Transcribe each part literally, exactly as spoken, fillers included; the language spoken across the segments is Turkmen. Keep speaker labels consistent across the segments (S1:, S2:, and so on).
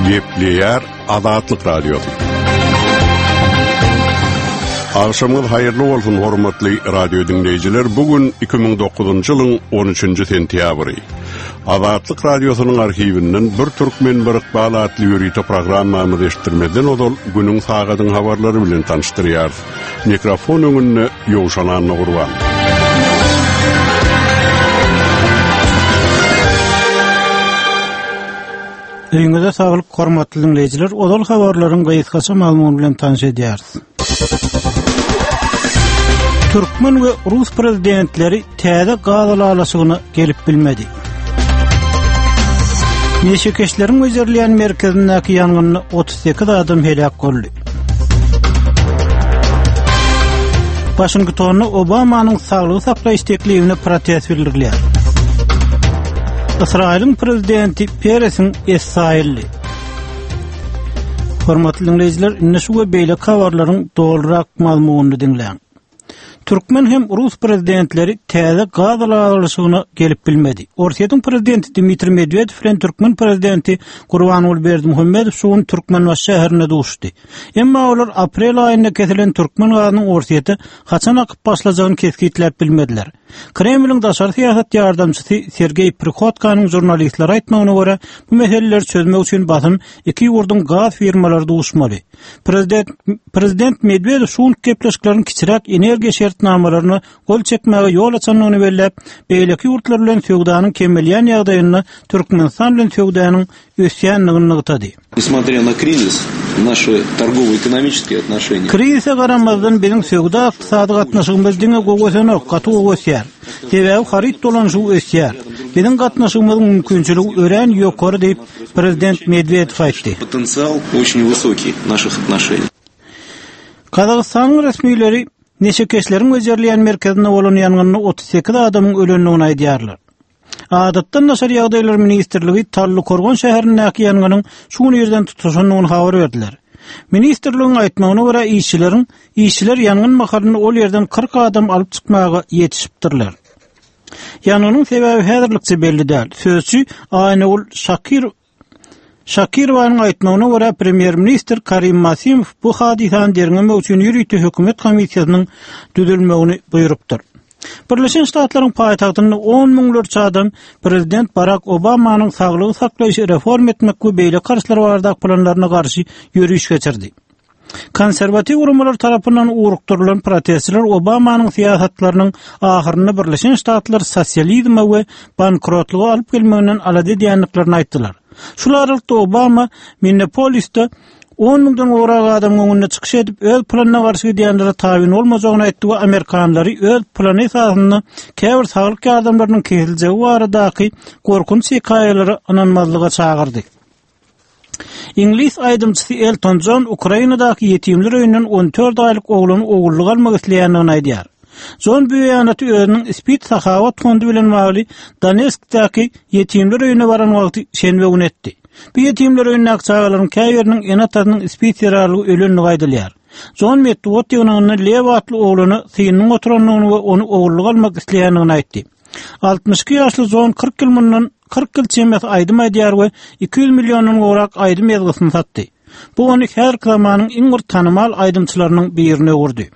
S1: Gepleyer Azatlyk Radiosu. Akşamınız hayırlı olsun hormatly radio dinleyijiler. Bugün iki bin dokuzuncu ýylyň on üçünji sentýabry. Azatlyk Radiosynyň arhiwinden bir türkmen bir iqbal atly ýörüýte programmamy eşitdirmeden odol günüň sagadyň habarlary bilen tanıştyrýar. Mikrofon öňünde Ýowşan Nurwan.
S2: Öňüňizde saglyk hormatly dinleyijiler, odol habarlaryň gaýtgaça maglumaty bilen tanış edýäris. Türkmen we Rus prezidentleri täze gazalaşygyny gelip bilmedi. Neşekeşleriň özerleýän merkezindäki ýangynny otuz sekiz adam helak boldy. Washingtonda Obamanyň saglyk saklaýyş tekliwine protest bildirilýär. İsrail'in prezidenti Peres'in Esrailli. Hormatly dinleyijiler, inne şu we beýle habarlaryň dolurak maglumatyny dinleýän. Türkmen hem Rus prezidentleri täze gazalaşygyny gelip bilmedi. Orsiýatyň prezidenti Dmitri Medvedew bilen Türkmen prezidenti Gurbanguly Berdimuhammedow şuň Türkmenbaş şäherine duşdy. Emma olar aprel aýynda kesilen Türkmen gazynyň orsiýaty haçan akyp başlajagyny kesgitläp bilmediler. Kremliň daşary siýasat ýardamçysy Sergey Prikhotkynyň jurnalistler aýtmagyna görä, bu meseleleri çözmek üçin basym iki ýurdun gaz firmalary duşmaly. Prezident prezident Medvedew şuň gepleşiklaryň kiçirak energiýa şertnamalaryny gol çekmäge ýol açanyny bellep, beýleki ýurtlar bilen söwdanyň kemelýän ýagdaýyny Türkmenistan bilen söwdanyň ösýänligini ýytady.
S3: Несмотря на кризис, наши торгово-экономические отношения.
S2: Krizise garamazdan bizim söwda ykdysady gatnaşygymyz diňe goýsana gaty goýsýar. Sebäbi harit dolanşy ösýär. Bizim gatnaşygymyzyň mümkinçiligi ören ýokary diýip prezident Medvedew aýtdy.
S3: Потенциал очень высокий наших отношений.
S2: Kazakstanyň resmiýetleri neşekeşleriň özerleýän merkezinde bolan ýangynny otuz sekiz adamyň ölenligini aýdýarlar. Adatdan Naşar ýagdaýlar ministrligi Tarlykorgon şäherindäki ýanganyň şu ýerden tutuşanyny habar berdiler. Ministrligiň aýtmagyna görä işçileriň işçiler ýangyn makaryny ol ýerden kırk adam alyp çykmaga ýetişipdirler. Ýanganyň sebäbi häzirlikçe belli däl. Sözçü Aynul Şakir Şakirowanyň aýtmagyna görä Premier Minister Karim Masimow bu hadisany derňemek üçin ýürüýte hökümet komissiýasynyň düzülmegini buýrupdyr. Birleşen Ştatlaryň paýtagtynda on miňlerçe adam prezident Barack Obamanyň saglyk saklaýyşy reform etmek we beýle karşylar bardak planlaryna garşy ýürüýüş geçirdi. Konservativ urumlar tarapyndan urukturulan protestler Obamanyň siýasatlarynyň ahyryny Birleşen Ştatlar sosializme we bankrotlugy alyp gelmeginden alady diýenliklaryny aýtdylar. Şular arasynda Obama Minneapolis'te on miňden gorak adam öňüne çykyş edip öz planyna garşy diýenlere tabyn bolmajagyny aýtdy we Amerikanlary öz plany esasyny käbir saglyk ýardamlarynyň kesiljegi baradaky gorkunç hikaýelere inanmazlyga çagyrdy. İngiliz aýdymçysy Elton John Ukrainadaky ýetimler öýünden on dört aýlyk oglany ogullyk almak isleýändigini aýdýar. John bu ýanyty özüniň Spit Sahawat fondy bilen magly Donetskdaky ýetimler öýüne baran wagty şenbe gün etdi. Bu ýetimler öýüne akçagalaryň käýeriniň enatatynyň Spit ýaraly ölenligi aýdylýar. John Medvedew ýanyny lewatly oglany synyň oturanlygyny we onu ogullyk almak isleýändigini aýtdy. altmış iki ýaşly John kırk ýyl mundan kırk ýyl çemet aýdym aýdýar we iki yüz millionyň gorak aýdym ýazgysyny satdy. Bu ony her zamanyň iň bir tanymal aýdymçylarynyň birine urdy.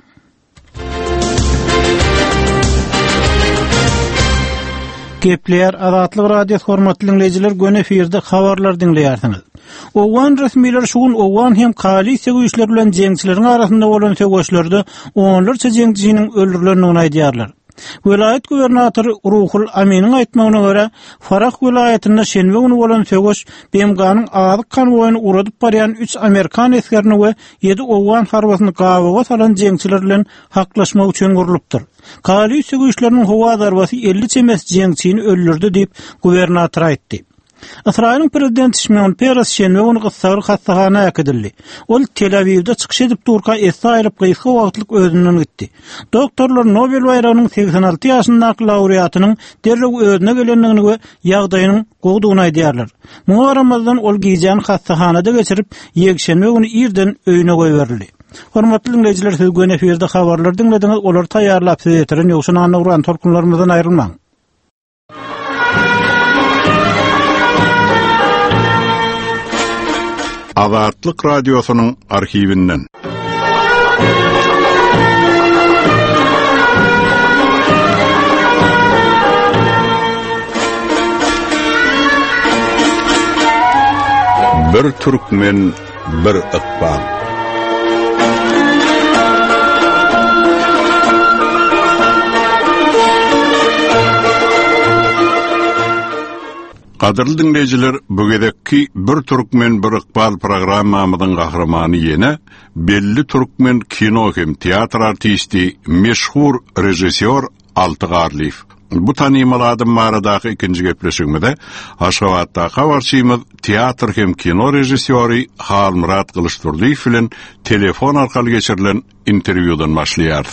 S2: Gepleyer Azatlyk Radiosu hormatly dinleyijiler, göne efirde habarlar dinleýärsiňiz. Owan resmiýetler şuň Owan hem koalisiýa güýçleri bilen jeňçileriň arasynda bolan söwüşlerde onlarça jeňçiniň öldürilendigini aýdýarlar. Vilayet gubernatory Ruhul Aminiň aýtmagyna görä, Farah vilayetinde şenbe güni bolan söwüş B M G'nyň azyk konwoýuny uradyp barýan üç Amerikan eskerini we ýedi Owan harbasyny gabaga salan jeňçiler bilen haklaşmak üçin gurulypdyr. Koalisiýa güýçleriniň howa zarbasy elli çemes jeňçini öldürdi diýip gubernator aýtdy. İsrail'in prezidenti Shimon Peres şenbe güni Gyssaryk hastahanana ýakdyldy. Ol Tel Aviv'de çykyş edip durka esna aýryp gysga wagtlyk özünden gitdi. Doktorlar Nobel bayrağının seksen altı ýaşyndaky laureatynyň derrew özüne gelenligini we ýagdaýynyň gowdugyny aýdýarlar. Muňa Ramazan ol giýjen hastahanada geçirip ýekşenbe güni irden öýüne goýberildi. Hormatly dinleyijiler, siz göne efirde habarlar dinlediňiz, olar taýýarlap size ýetiren Ýowşan Nurwan tolkunlarymyzdan aýrylmaň.
S1: Azatlyk radiosynyň arhiwinden. Bir türkmen, bir ıkbal. Qadirli dinleyijiler, bu gedekki bir türkmen, bir ıkbal programmamyzyň gahramany ýene belli türkmen kino hem teatr artisti, meşhur rejissor Altygarlyf. Bu tanımaladym baradaky ikinji gepleşigimde Aşgabatda habarçymyz teatr hem kino rejissori Halmurat Kılıçturlyf bilen telefon arkaly geçirilen interwýudan başlaýar.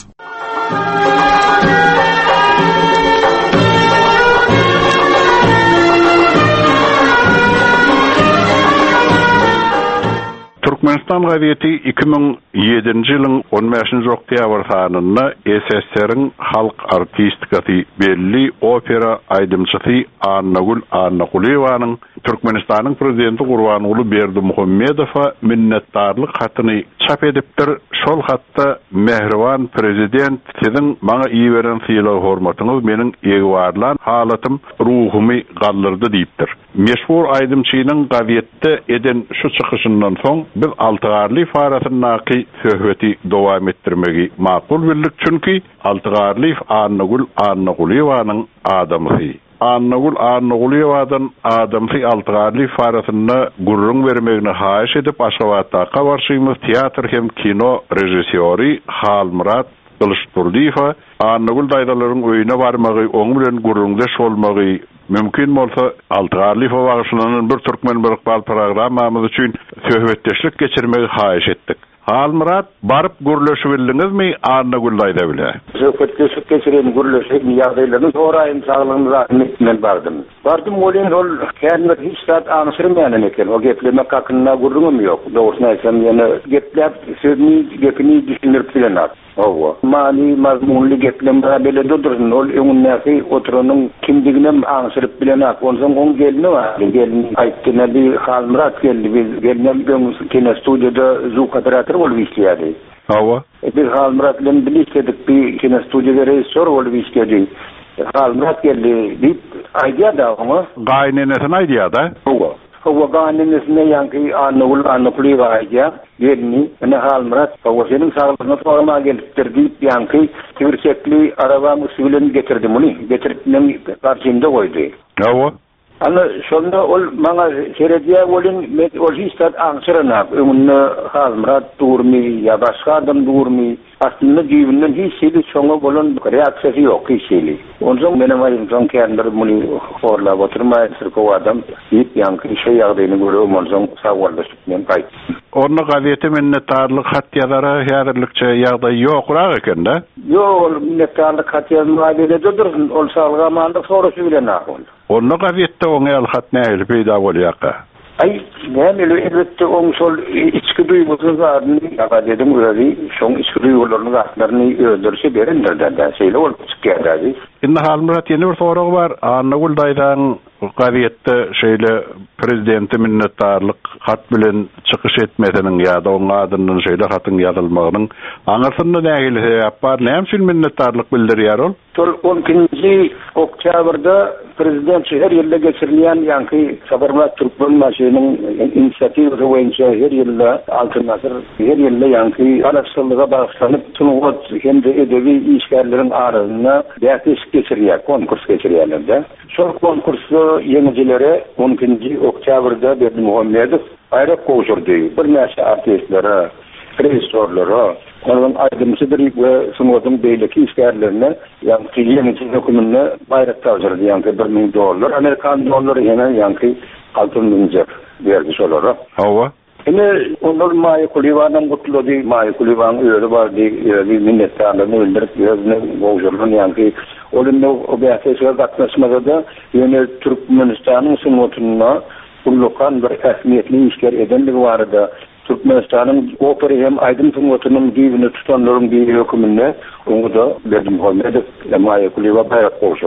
S1: Türkmenistan gazetesi iki bin yedinji ýylyň on beşinji oktýabr sanyna S S S R-iň halk artistikasy belli opera aýdymçysy Annagul Annaqulyewanyň Türkmenistanyň prezidenti Gurbanuly Berdimuhammedowa minnetdarlyk hatyny çap edipdir. Şol hatda mehriban prezident, siziň maňa iý beren syýlagy hormatyňyz meniň ýegwarlan halatym ruhumy gallyrdy diýipdir. Meşhur aýdymçynyň gazetde eden şu çykyşyndan soň biz Altygarlyf arasyndaki söhbeti dowam etdirmegi makul bildik, çünki Altygarlyf Annagul Annaqulyewanyň adamysy. Annagul Annaqulyewanyň adamsy Altygarlyf arasynda gurrun bermegini haýyş edip Aşgabatda habarçymyz teatr hem kino rejissori Halmurat Kılıçturlyfa Annagul daýdalaryň öýüne barmagy, oňy bilen gurrundaş bolmagy mümkin bolsa Altygarlyfa bagyşlanan bir türkmen bir ıkbal programmamyz üçin söhbetdeşlik geçirmegi haýyş etdik. Halmurat, barıp gurleşip bildingizmi Annagul daýda bile?
S4: Söhbetdeşlik geçiren gurleşik ýagdaýlaryny soraýyn saglygyňyza men bardym. Bardym bolen ol kändir hiç zat aňşyrmaýan eken. O geplemek hakynda gurrugum ýok. Dogrusyny aýtsam, ýene gepler sözüni gepini düşünürip bilenat. Owa. Mani mazmunly geplemler bile durdurun. Ol öňündäki oturanyň kimdigine aňşyryp bilenat. Onsoň oň gelini bar. Gelini aýtdyna bir Halmurat geldi. Biz gelmem kino studiýada zuk operator bolup işleýärdi.
S1: Owa.
S4: Bir Halmurat bilen bilişdik, bir kino studiýada rejissor bolup işleýärdi. Halmurat geldi diýip aýdýa da oňa.
S1: Gaýnenesini aýdýa da.
S4: Owa. Owa gaýnenesine ýanky Annagul Annaqulyeva aýdýa. Gelini, ene Halmurat, owa senin saglygyňa sorma gelipdir diýip ýanky tirsekli araba musybilen getirdi muny. Getiripden garşynda goýdy.
S1: Owa.
S4: Ana şonda ol maňa serediýä bolen met ol hiçbir aňşyryna öňünde Halmurat durmy ýa başga adam durmy. Aslında gibinden hiç şeyli çoğu bolan reaksiyası yok hiç şeyli. Ondan benim ayım son kendir bunu forla oturmaya sırkı adam deyip yankı şey yağdığını görüyorum ondan sağvarlaşıp ben kayıt.
S1: Onu gazete minnettarlık hat yazara yararlıkça yağda yok rak eken de?
S4: Yok minnettarlık hat yazmaya bile dursun. Ol sağlamanlık sonrası bile ne oldu?
S1: Onu gazete onu el hat ne el peyda oluyor ka?
S4: Ay, ben öyle elbette onun sol içki duygusuz varını yaka dedim öyle, son içki duygularının atlarını öldürse berindir de, şeyle olup çıkıyordu.
S1: Şimdi Halmurat yeni bir soru var, Annagul daýdan gazette şeyle prezidenti minnettarlık hat bilen çıkış etmesinin ya da onun adının şeyle hatın yazılmagynyň aňarsynda nähili sebäp bar, näme üçin minnettarlyk bildirýär ol?
S4: Sol on ikinji oktýabrda prezident her ýylda geçirilýän ýanky Sabarmat Türkmen maşynyň inisiatiwasy boýunça her ýylda altyn asr her ýylda ýanky araşdyrmaga bagyşlanyp sunugat hemde edebi işgärleriň arasynda dähtiş geçirýär, konkurs geçirýärler. Şol konkursda ýeňjilere on ikinji oktýabrda Berdimuhammedow aýrap goýurdy. Bir näçe artistlere, rejissorlara, onun aydımcıdır ve sunuğun beyleki işgərlerine yankı yemişin hükümünde bayrak tavcırdı yankı bir min dolar. Amerikan doları hemen yankı altın mincir vermiş olara.
S1: Hava?
S4: Yine onlar Maya Kulivan'ın kutladı. Maya Kulivan'ın öyle vardı. Öyle minnettarlarını öldürüp gözüne boğuşurlar yankı. Onun o behatesine katlaşmada da yine Türkmenistan'ın sunuğuna kullukan bir esmiyetli işgər edenlik vardı. Türkmenistan'ın opera hem aydın sunuğunun giyibini tutanların bir hükümünde onu da Berdimuhammedow Maya Kuliva bayrak boğuşurdu.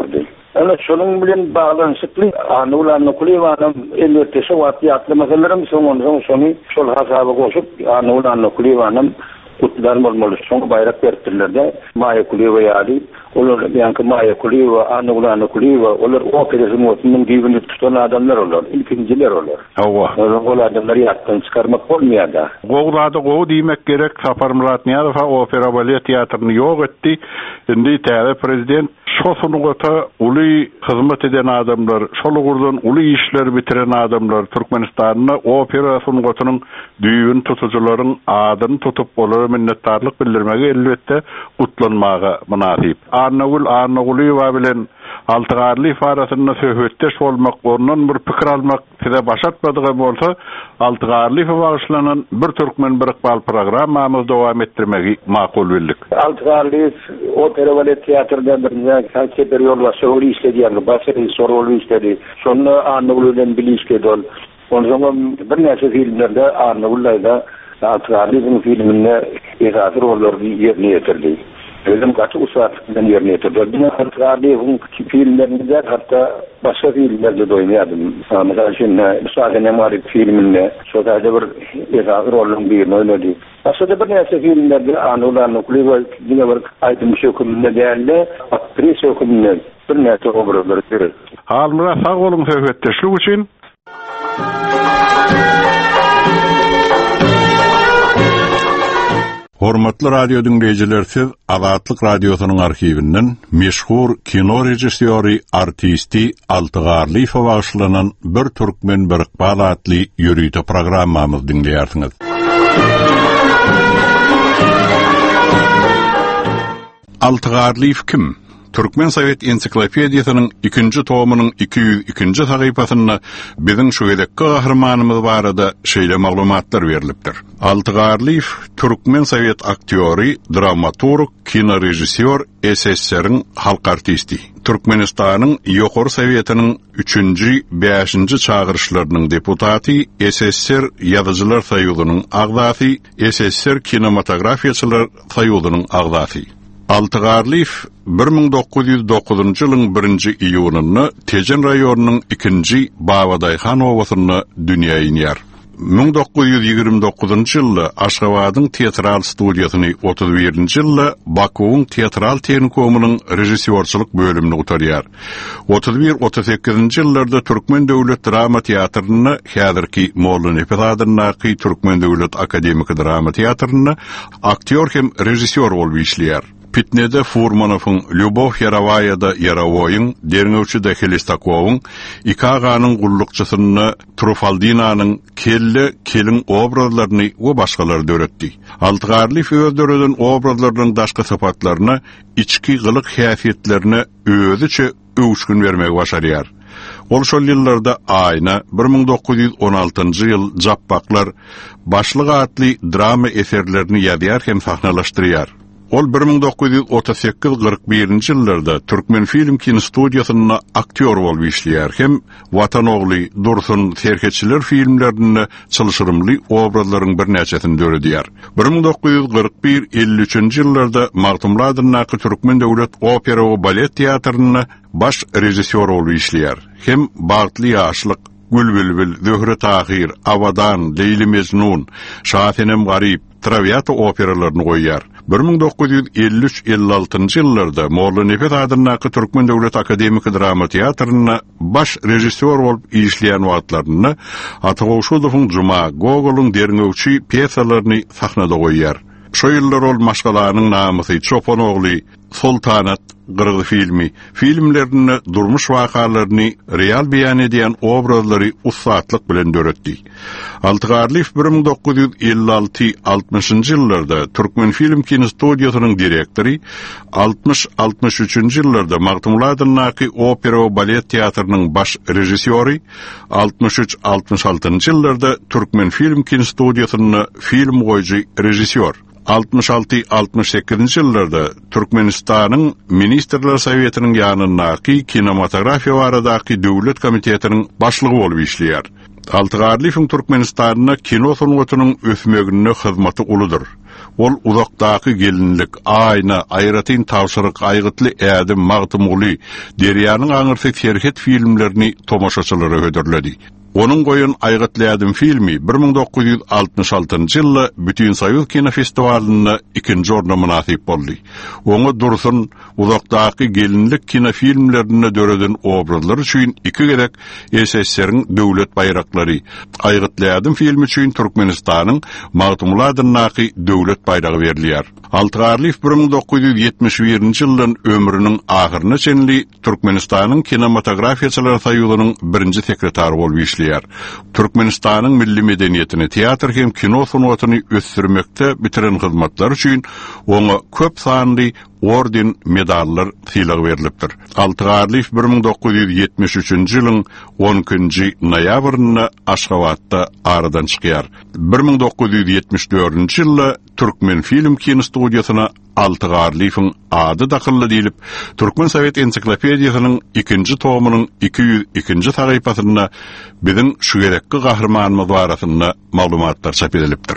S4: Ana şonun bilen bağlanşykly Anulan Kuliwanam elbette şowat ýatly meselelerim soňundan şonu şol hasaba goşup Anulan Kuliwanam kutlar bolmaly şoň bayrak berdiler Maya Kuliwa ýaly olar ýa-ni Maya Kuliwa Anulan Kuliwa olar o prezidentiniň giýibini tutan adamlar olar ilkinjiler olar.
S1: Hawa.
S4: Olar adamlar ýatdan çykarmak bolmaýar.
S1: Gowlady gow diýmek gerek Sapar Murat Niýazow opera balet teatryny ýok etdi. Indi täze prezident şo sunugata uly hyzmat eden adamlar, şolugurdan uly işler bitiren adamlar Türkmenistanyna opera sunugatynyň düýün tutujularyň adyny tutup olara minnetdarlyk bildirmegi elbetde utlanmaga münasip. Arnagul Arnagulywa bilen Altygarly farasyna söhbetdeş bolmak, ondan bir pikir almak size başatmadygy bolsa, Altygarly bagyşlanan bir türkmen birikbal programmamyzy dowam etdirmegi makul bildik.
S4: Altygarly opera balet teatrda bir kalçe bir ýol başy işlediýär, başy sorul işledi. Şonu Arnagulydan bilişke dol. Ondan bir näçe filmlerde Arnagulyda Altygarlyň filminde ýa-da rollery ýerine ýetirdi. Özüm kaçı usatdan yerine getirdi. Ben Altygarlyň filmlerinde hatta başka filmlerde de oynadım. Mesela şimdi Müsaade Nemarik filminde şöyle bir ýa-da rolün birini oynadı. Başka bir näçe filmlerde Anulan Kuliwa yine bir aýdym şökümde däli, aktris şökümde bir näçe obrazlar verir.
S1: Halmira sağ olun söhbetdeşlik üçin. Hormatly radio dinleýijiler, siz Azatlyk radiosynyň arhiwinden meşhur kino rejissöri, artisti Altygarlywa bagyşlanan bir türkmen birikbal adly ýürüýte programmamyzy dinleýärsiňiz. Altygarly kim? Türkmen Sovet Ensiklopediýasynyň ikinji tomynyň iki ýüz ikinji sahypasyna biziň şu gedekki gahrmanymyz barada şeýle maglumatlar berilipdir. Altygarly Türkmen Sovet aktýory, dramaturg, kino rejissör, S S R-iň halk artisti. Türkmenistanyň Ýokary Sowetiniň üçinji, beşinji çağırışlarynyň deputaty, S S R Ýazyjylar Soýuzynyň agzasy, S S R Kinematografiýaçylar Soýuzynyň agzasy. Altygarly bir ming dokuz ýüz dokuzunji ýylyň birinji iýunyny Tejen raýonunyň ikinji Babaday-han owasyna dünýäge iner. ming dokuz ýüz ýigirme dokuzunji ýylda Aşgabatyň teatral studiýasyny, otuz birinji ýylda Bakuwyň teatral tehnikumynyň rejissörçilik bölümini gutarýar. otuz bir otuz sekizinji ýyllarda Türkmen Döwlet Drama Teatryny, häzirki Molla Nefes adyny Türkmen Döwlet Akademik Drama Teatryny aktyor hem rejissör bolup işleýär. Pitnede Furmanowyň, Lyubov Yarovaýada Yarovoýyň, Derňewçide Helistakowyň, Ikaganyň gullukçysyny, Trufaldinanyň kelle kelin obrazlaryny we başgalary döretdi. Altygarly öýdüreden obrazlarynyň daşky sapatlaryny, içki gylyk häsiýetlerini özüçe öwüşgün bermegi başarýar. Ol şol ýyllarda aýna bir ming dokuz ýüz on altynjy ýyl Jappaklar başlyk atly drama eserlerini ýazýar hem sahnalaşdyrýar. Ol bir ming dokuz ýüz otuz sekiz kırk birinji ýyllarda Türkmen film kino studiýasyna aktyor bolup işleýär hem Watan ogly, Dursun Serkeçiler filmlerini çylşyrymly obrazlaryň bir näçesini döredýär. bir ming dokuz ýüz kırk bir elli üçinji ýyllarda Magtumly adyna Türkmen Döwlet Opera we Balet teatryny baş rejissör bolup işleýär. Hem Bagtly ýaşlyk, Gülbülbül, Zöhre Tahir, Avadan, Leyli Mecnun, Şahenem Garip, Traviata operalarını goýýar. bir ming dokuz ýüz elli üç elli altynjy ýyllarda Molla Nefes adyna Türkmen Döwlet Akademik Drama Teatryny baş rejissör bolup işleýän wagtlaryny Atagowşudowyň Juma, Gogolyň Derňewçi pýesalaryny sahnada goýýar. Şo ýyllar ol maşgalanyň namysy Çopon ogly, Sultanat Gırgız filmi, filmlerini, durmuş vakalaryny real beýan edýän obrazlary ussatlyk bilen döretdi. Altygarly bir ming dokuz ýüz elli alty altmışynjy ýyllarda Türkmen film kino studiýasynyň direktory, altmış altmış üçinji ýyllarda Magtumly adyna opera we balet teatrynyň baş rejissöri, altmış üç altmış altynjy ýyllarda Türkmen film kino studiýasynyň film goýjy rejissör. altmış altı altmış sekizinji ýyllarda Türkmenistanyň Ministrler Sowetiniň ýanynaky kinematografiýa baradaky döwlet komitetiniň başlygy bolup işleýär. Altıgarlyfyň Türkmenistanyna kino sunugatynyň ösmegiне hyzmaty uludur. Ol uzakdaky gelinlik, ayna, aýratyn tawşyryk, aýgytly ädim magtymguly, Derýanyň aňyrsy serhet filmlerini tomaşaçylara höderledi. Onun goýun Aýgytly ädim filmi bir ming dokuz ýüz altymyş altynjy ýylda Bütün Soýuz kino festiwalyna ikinji orna munasip boldy. Oňa dursun uzakdaky gelinlik kino filmlerine döreden obrazlar üçin iki gerek S S S R-iň döwlet bayraklary, Aýgytly ädim filmi üçin Türkmenistanyň Magtymguly adynaky döwlet bayragy berilýär. Altıgarlyf bir ming dokuz ýüz ýetmiş birinji ýyldan ömrüniň ahyryna çenli Türkmenistanyň kinematografiýaçylar soýuzynyň birinji sekretary bolup işleýär. Türkmenistanyň milli medeniýetini, teatr hem kino sunugatyny ösdürmekde bitiren hyzmatlar üçin oňa köp sanly orden, medallar sylagy berilipdir. Altıgarlyf bir ming dokuz ýüz ýetmiş üçinji ýylyň on ikinji noýabryna Aşgabatda aradan çykýar. bir ming dokuz ýüz ýetmiş dördünji ýylda Türkmen film kino studiýasyna Altıgarlyfyň ady dakylly diýilip, Türkmen Sowet ensiklopediýasynyň ikinji tomynyň iki ýüz ikinji sahypasyna biziň şu gerekli gahrmanymyz barasynda maglumatlar çap edilipdir.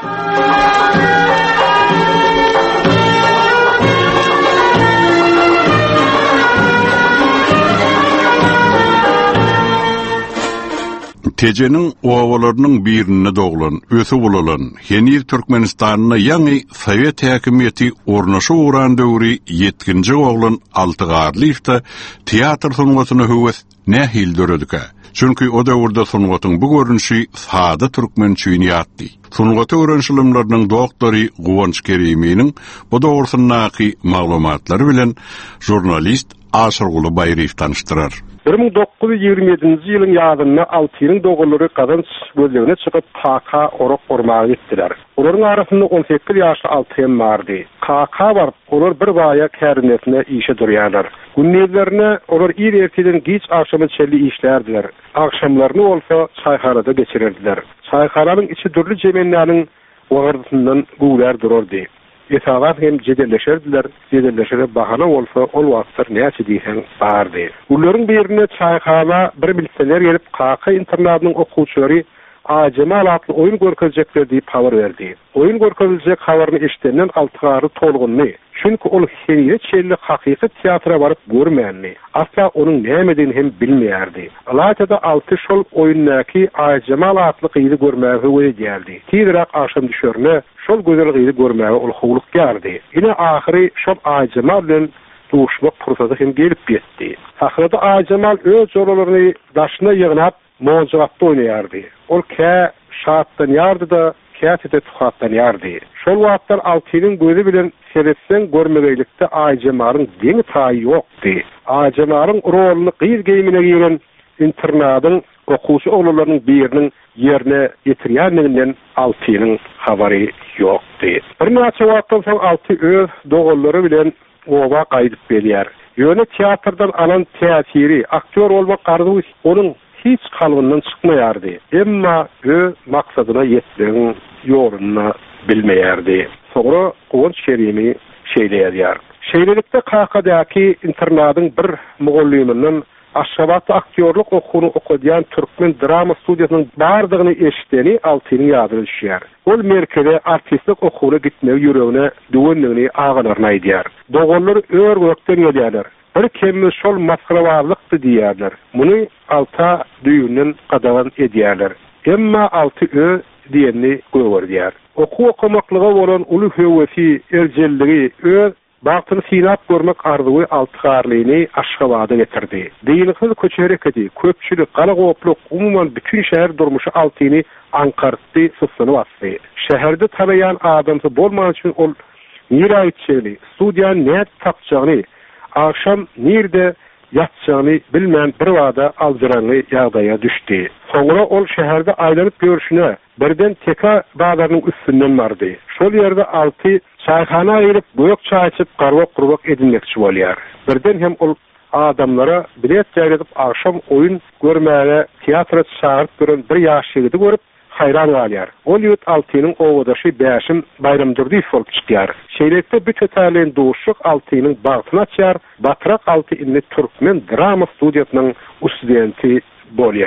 S1: Tejeniň owalarynyň birine doglan, ösü bulalan, Henir Türkmenistanyna ýa-ni Sowet häkimiýeti ornaşy uran döwri ýetginji oglan Altıgarlyfda teatr sunugatyny höwes nähil döredike. Çünki o döwürde sunugatyň bu görünüşi sada türkmen üçin ýatdy. Sunugaty öwrenşilimlerining doktory Guwanç Kereminiň bu dogrusundaky maglumatlary bilen jurnalist Aşyrguly Baýryw tanıştyrar.
S5: bir ming dokuz ýüz ýigirme ýedinji ýylyň ýazyna Altynyň dogalary Kazanç gözlegine çykyp K K orok ormagy etdiler. Olaryň arasynda on sekiz ýaşly Altyn bardy. K K bar, olar bir baýa kärnesine işe durýarlar. Günnezlerine olar ir erteden giç akşamy çelli işlerdiler. Akşamlaryny bolsa çaýhanada geçirirdiler. Çaýhananyň içi dürli jemenläriň ogardysynyň gowlar durardy. Esagat hem jedelleşerdiler, jedelleşere bahana olsa ol wagtlar näçe diýsen bardy. Ullaryň birine çaýhana bir militsioner gelip K K internatynyň okuwçylary Ajemal atly oýun görkezjekler diýip habar berdi. Oýun görkeziljek habaryny eşitenden Altygary tolgunly. Çünki ol Henir çelli hakyky teatra baryp görmänli. Asla onuň nämediňini hem bilmeýärdi. Alatada altı şol oýundaky Ajemal atly gyzy görmäge öýdýärdi. Tiýrak aşam düşürne şol gözel gyzy görmäge ol howluk ýardy. Ine ahyry şol Ajemal bilen duşmak pursaty hem gelip ýetdi. Ahyrda Ajemal öz jolalaryny daşyna ýygnap mojratda oýnaýardy. Ol kä şatdan ýardy da käsete tuhatdan ýardy. Şol wagtlar Altynyň gözi bilen seretsen görmegeylikde Ajemaryň deňi taýy ýokdy. Ajemaryň roluny gyz geýmine giren internatyň okuwçy oglalarynyň biriniň ýerine ýetirýänliginden Altynyň habary ýokdy. Bir näçe wagtdan soň Alty öz dogallary bilen oba gaýdyp berýär. Ýöne teatrdan alan teatiri, aktyor bolmak arzuwy onuň hiç kalbından çıkmayardı. Emma ö maksadyna ýetdiň ýoluna bilmeýärdi. Sonra Guwanç Keremi şeýleýär. Şeýlelikde K K'daky internatyň bir mugalliminiň Aşgabatda aktyorluk okuwyny okudýan Türkmen drama studiýasynyň bardygyny eşitdeni Altynyň ýadyna düşýär. Ol merkeze artistlik okuwyna gitmegi ýüregine düwenligini agalaryna aýdýar. Dogallar ör gökden gelýärler. Bir kemme şol maskarabazlykdy diýärler. Muny alta düýünden gadagan edýärler. Emma Alty ö diýeni göwürdýär. Oku okumaklyga bolan uly höwesi, erjelligi öz bagtyny sinap görmek arzuwy Altygarlyny Aşgabada getirdi. Diýilsiz köçerekdi, köpçülik, galagopluk, umumyň bütün şäher durmuşy Altyny ankartdy, sussuny basdy. Şäherde tabayan adamsy bolmagy üçin ol niraýetçili, studiýa näet tapjagyny, akşam nirde yatçağını bilmän bir wada aldyranly ýagdaýa düşdi. Soňra ol şäherde aýlanyp görüşüne birden teka dağlarynyň üstünden bardy. Şol ýerde Alty çaýhana girip göýük çaý içip garwak gurbak edilmekçi bolýar. Birden hem ol adamlara bilet ýaýradyp akşam oýun görmäge teatra çağıryp gören bir ýaş ýigidi görüp hayran galýar. Ol ýurt Altynyň owadaşy Bäşim Bayramdurdy bolup çykýar. Şeýlekde bütetälen duşuk Altynyň bagtyna açýar. Batrak Alty illi Türkmen drama studiýasynyň ustudenti bolýar.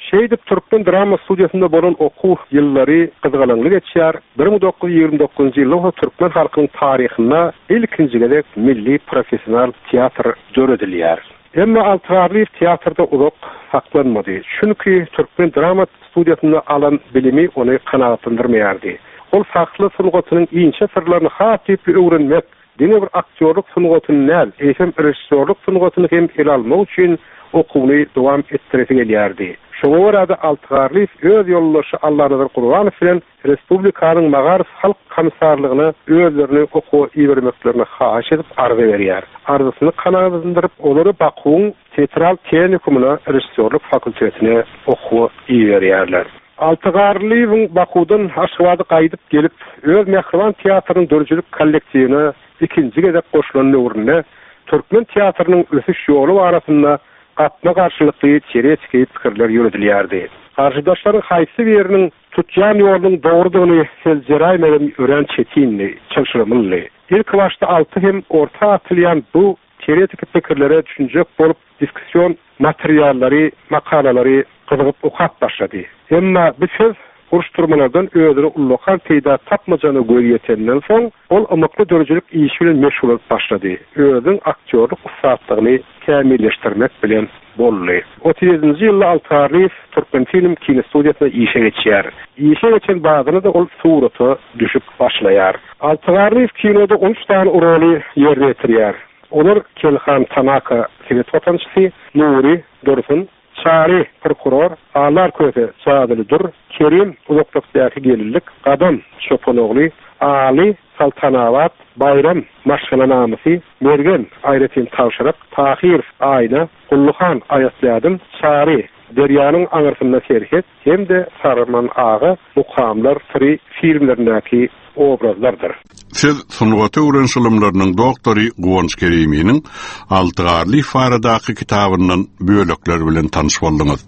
S5: Şeýdip Türkmen drama studiýasynda bolan okuw ýyllary gyzgalanly geçýär. bir ming dokuz yüz ýygrimi dokuzynjy ýylda Türkmen halkynyň taryhyna ilkinji gezek milli professional teatr döredilýär. Emma alternativ teatrda uluk saklanmadı. Çünkü Türkmen drama studiýasynda alan bilimi onu kanaatlandyrmaýardy. Ol saklı sungatynyň iňçe sırlaryny hatip öwrenmek, dine bir aktyorluk sungatyny näl, eýsem rejissörlük sungatyny hem ele almak üçin okuwny dowam etdirýär gelýärdi. Şoňa görä Altygarliw öz ýollaşy Allahyň Gurbany bilen Respublikanyň Magar halk komissarlygyny özlerini okuw iýermeklerini haýyş edip arza berýär. Arzysyny kanaatlandyryp olary Bakuň teatral tehnikumyna rejissörlük fakultetine okuw iýerýärler. Altygarliwyň Bakudan Aşgabatga gaýdyp gelip öz Mehriban teatrynyň dörjülük kollektiwine ikinji gezek goşulan öwrüne Türkmen teatrynyň ösüş ýoly barasynda gatma garşylykly çeretki pikirler ýürüdilýärdi. Garşydaşlaryň haýsy biriniň tutjan ýolunyň dogrudygyny seljeräýmeden ören çetinli, çalışyrmyly. İlk başda alty hem orta atylýan bu çeretki pikirlere düşünjek bolup diskussiýon materiallary, makalalary gyzygyp okat başlady. Emma bu söz uruşturmalardan özüne ullakan teýda tapmajany görýetenden soň ol ymykly dörjülük işi bilen meşgul bolup başlady. Özüň aktyorluk usatlygyny kämilleşdirmek bilen boldy. otuz ýedinji ýylda Altygarliw Türkmen film kino studiýasyna işe geçýär. İşe geçen bagdyna da ol suraty düşüp başlaýar. Altygarliw kinoda on üç tane roly ýerine ýetirýär. Olar Kelhan Tanaka kinet vatançysy, Nuri Dursun, Çari prokuror, Ağlar Köse Çağdılıdır, Kerim Uzaklıkdaki gelirlik, Kadın Şopanoglu, Ali Saltanavat, Bayram Maşgalanamisi, Mergen Ayretin Tavşarak, Tahir Ayna, Kulluhan Ayatladım, Çari Deryanyň aňyrsynda serket, hem de Sarman Ağa, Mukamlar, Fri filmlerindeki obrazlardır.
S1: Siz sungaty öwrenşilimlerining doktory Gowonç Kerimiň Altygarliw faradaky kitabynyň bölekleri bilen tanyş boldyňyz.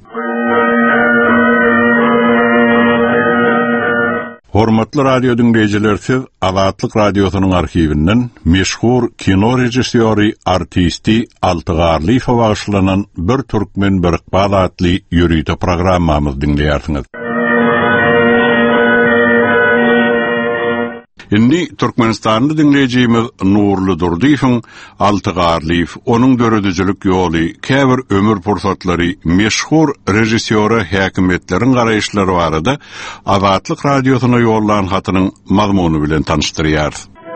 S1: Hormatly radio dinleyijiler, siz Azatlyk radiosynyň arhiwinden meşhur kino rejissöri, artisti Altygarliw'a bagyşlanan bir türkmen birikbal adly ýürüýte programmamyzy dinleýärsiňiz. Indi Türkmenistan'da dinleyeceğimiz Nurlu Durdiýewiň Altygarliw, onuň döredijilik ýoly, käbir ömür pursatları, meşhur rejissöre häkimetleriň garaýşlary barada Azatlyk radiosyna ýollanan hatynyň mazmuny bilen tanışdyrýar.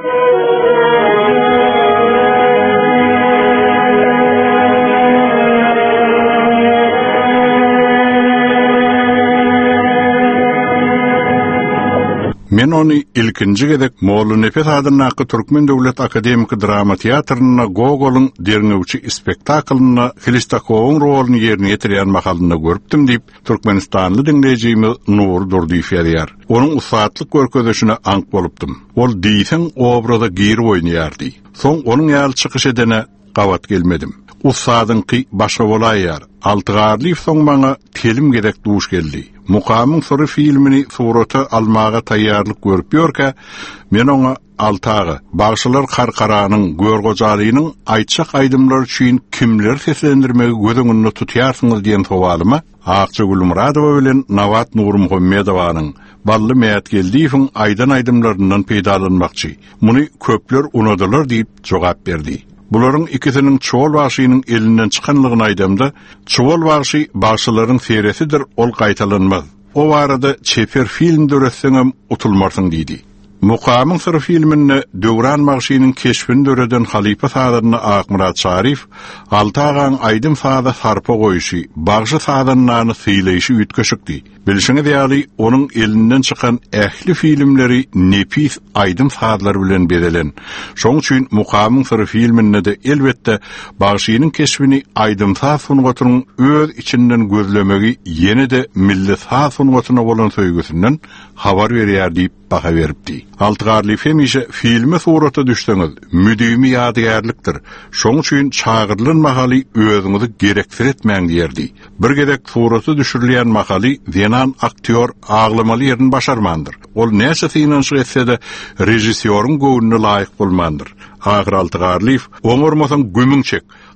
S1: Men onu ilkinji gezek Molla Nefes adynaky Türkmen Döwlet Akademik Drama Teatryna Gogol'un derňewçi spektaklyna Hlistakowyň roluny ýerine ýetirýän mahalyna görüpdim diýip Türkmenistanly dinleýijimiz Nur Durdiýew ýaryar. Onuň usatlyk görkezeşine aňk bolupdym. Ol diýsen obraza gir oýnaýardy. Soň onuň ýaly çykyş edene gawat gelmedim. Usadyňky başga bolaýar. Altygarliw soň maňa telim gerek duş geldi. Mukamyň sory filmini suraty almaga taýýarlyk görüp ýörkä, men oňa altagy, bagşylar karkaranyň görgojalygynyň aýtjak aýdymlar üçin kimler seslendirmegi gözüňde tutýarsyňyz diýen sowalyma Akça Gulmuradowa bilen Nawat Nurmuhammedowanyň bally Mätgeldiýewiň aýdan aýdymlaryndan peýdalanmakçy. Muny köpler unadylar diýip jogap berdi. Bularyň ikisiniň çowal başynyň elinden çykanlygyny aýdamda, çowal başy başylaryň seresidir, ol gaýtalanmaz. O barada çeper film döretseňem utulmarsyň diýdi. Mukamyň sır filmini Döwran Magşynyň keşfini döreden Halipa Sadaryny Akmurat Şarif, altagan aýdym sada sarpa goýuşy, bagşy sadanyny syýlaýşy ütkeşikdi. Bilşiňiz ýaly onuň elinden çykan ähli filmleri nepis aýdym sadlar bilen bedelen. Şoň üçin Mukamyň sır filminde de elbetde Bagşynyň keşfini aýdym sad sungatynyň öz içinden gözlemegi ýene-de millet sad sungatyna bolan söýgüsinden habar berýär diýip baha beripdi. Altygarliw hemişe filmi suraty düşseňiz, müdümi ýadygärlikdir. Şoň üçin çağırılan mahaly özüňizi gerektir etmäň diýerdi. Bir gerek suraty düşürilýän mahaly Venan aktyor aglamaly ýerini başarmandyr. Ol näçe synanşy etse-de rejissöriň göwnüne laýyk bolmandyr. Agyr Altygarliw oňurmasaň gömüň çek,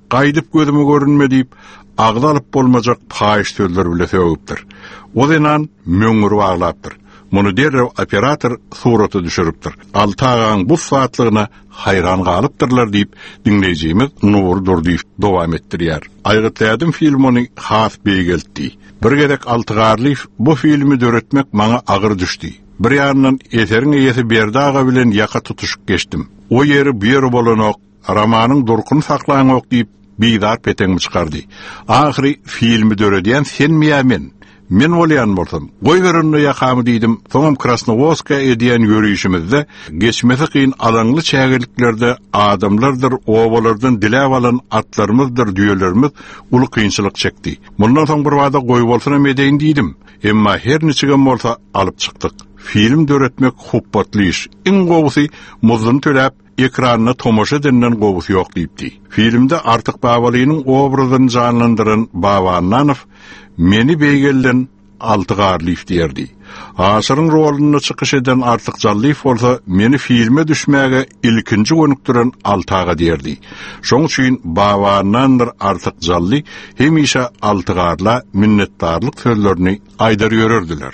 S1: qaydyp gözüme görünme deyip, ağda alıp bolmajak paýyş sözler bile söýüpdir. O denan möňür bağlapdyr. Muny derrew operator suraty düşürüpdir. Altağaň bu saatlygyna hayran galypdyrlar diýip dinleýijimiz Nur Durdiýew dowam etdirýär. Aýgytlaýdym filmini has beýgeldi. Bir gerek Altygarly bu filmi döretmek maňa agyr düşdi. Bir ýaryndan eteriň ýeti berdaga bilen ýaka tutuşup geçdim. O ýeri bir bolanok, romanyň durkun saklaýan ok diýip biýdar peteň çykardy. Ahiri filmi döredýän sen miýamen. Men bolýan bolsam, goý berende ýakamy diýdim. Soňam Krasnovodska edýän ýörüşimizde geçmesi kyn alaňly çägirliklerde adamlardyr, owalardan dilä alan atlarymyzdyr, düýelerimiz uly kynçylyk çekdi. Mundan soň bir wada goý bolsa medeýin diýdim. Emma her niçegen bolsa alyp çykdyk. Film döretmek hupbatly iş. Iň gowsy muzun töläp ekranyna tomoşa edilen gowsy ýok diýipdi. Filmde Artyk Babalynyň obrazyny janlandyran Babananow meni beýgelden Altygarly diýerdi. Aşyryň roluny çykyş eden Artyk Jallyw bolsa meni filme düşmäge ilkinji gönükdiren Altaga diýerdi. Şoň üçin Babanandyr Artyk Jally hemişe Altygarla minnetdarlyk sözlerini aýdar ýörerdiler.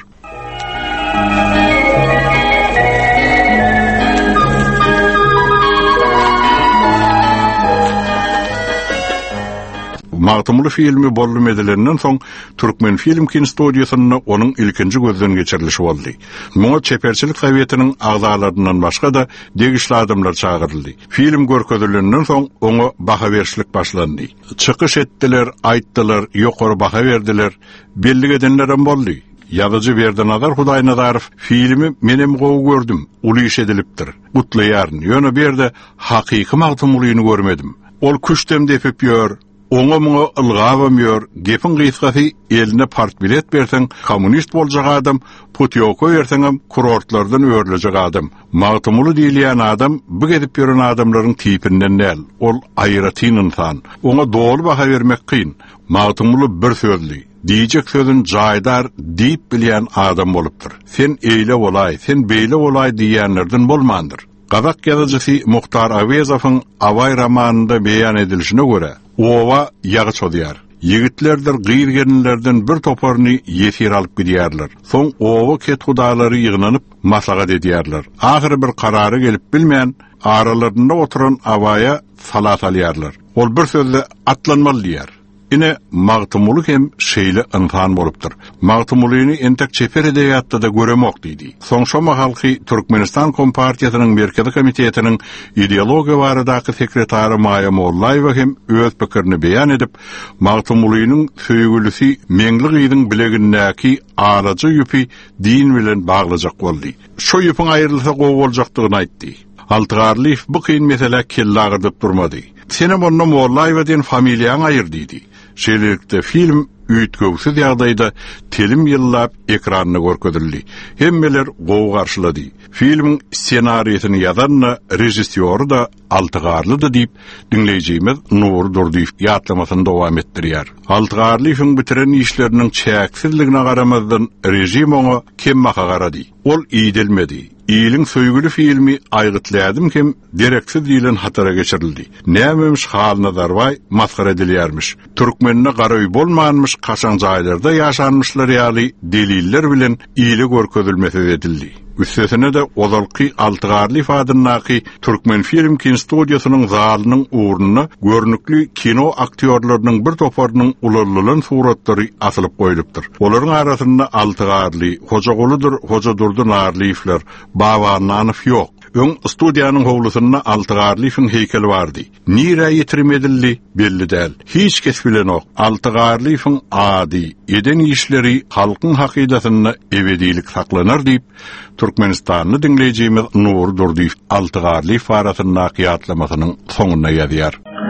S1: Magtymly filmi bollum edilenden soň Türkmen Film Kinostudiosyna onuň ilkinji gözden geçirilişi boldy. Muňa çeperçilik haýatynın agzalaryndan başga da degişli adamlar çağıryldy. Film görkezilenden soň oňa baha berişlik başlandy. Çykyş etdiler, aýtdylar, ýokary baha berdiler, belli edenlerem boldy. Ýazyjy Berdanazar Hudaýnazarow filmi menem gowy gördüm, uly iş edilipdir. Gutlaýaryn, ýöne berde hakyky magtymlygyny görmedim. Ol küçtem depip ýör, oňa muňa ylgabamýör, gepin gysgasy eline part bilet berseň, kommunist boljak adam, putyoko berseňem kurortlardan öwrüljek adam. Magtymly diýilýän adam bu gedip ýören adamlaryň tipinden näl. Ol aýratyn insan. Oňa dogry baha bermek kyn. Magtymly bir sözli, diýjek sözün jaýdar diýip bilýän adam bolupdyr. Sen eýle bolay, sen beýle bolay diýenlerden bolmandyr. Gazak ýazyjysy Muhtar Awezowyň Away romanynda beýan edilişine göre, owa ýagy çodýar. Yigitlerdir gyrgenlerden bir toparny ýetir alyp gidýärler. Soň owa ket hudalary ýygnanyp maslahat edýärler. Ahyry bir karary gelip bilmeýän aralarynda oturan Awaya salat alýarlar. Ol bir sözle atlanmaly diýär. Ine magtymlyk hem şeýle insan bolupdyr. Magtymlygyny entek çeper edeýatda da göremok diýdi. Soňşama halky Türkmenistan Kompartiýasynyň Merkezi Komitetiniň ideologiýa baradaky sekretary Maýa Mollaýewa hem öz pikirini beýan edip, magtymlygynyň söýgülisi meňli gyýdyň bilegindäki alaja ýüpi din bilen baglajak boldy. Şo ýüpüň aýrylsa gowy boljakdygyny aýtdy. Altygarly bu kyn mesele kellagydyp durmady. Senem onda Mollaýewa diýen familiýaň aýır diýdi. Şeýlelikde film üýtgöwsiz ýagdaýda telim ýyllap ekranyna görkezildi. Hemmeler gowy garşylady. Filmiň ssenariýasyny ýazanna rejissýory da Altygarlydy diýip dinleýijimiz Nur Durdiýew ýatlamasyny dowam etdirýär. Altygarlyň bitiren işleriniň çäksizligine garamazdan rejim oňa kemmaha garady. Ol iýdilmedi. İýiliň söýgüli filmi aýgytlaýdym kim direksiz diýilen hatara geçirildi. Nämemiş halyna darway maskara edilýärmiş. Türkmenine garaý bolmanmış kaçan jaýlarda ýaşanmışlar ýaly deliller bilen iýli görkezilmesi edildi. Üstesine de ozalky Altygarly fadynaky Türkmen Film Kinostudiosynyň zalynyň uğruna görnükli kino aktyorlarynyň bir toparynyň ulanlanan suratlary asylyp goýulypdyr. Olaryň arasynda Altygarly, Hojagolydyr, Hoja Durdy Narliýewler, Babananow ýok. Öň studiýanyň howlusyna Altygarlyň heykeli bardy. Nire ýetirmedildi belli däl. Hiç kes bilen ok. Altygarlyň ady eden işleri halkyň hakydatyna ebedilik saklanar diýip Türkmenistanyny dinleýijimiz Nur Durdiýew Altygarly faratyna ýatlamasynyň soňuna ýazýar.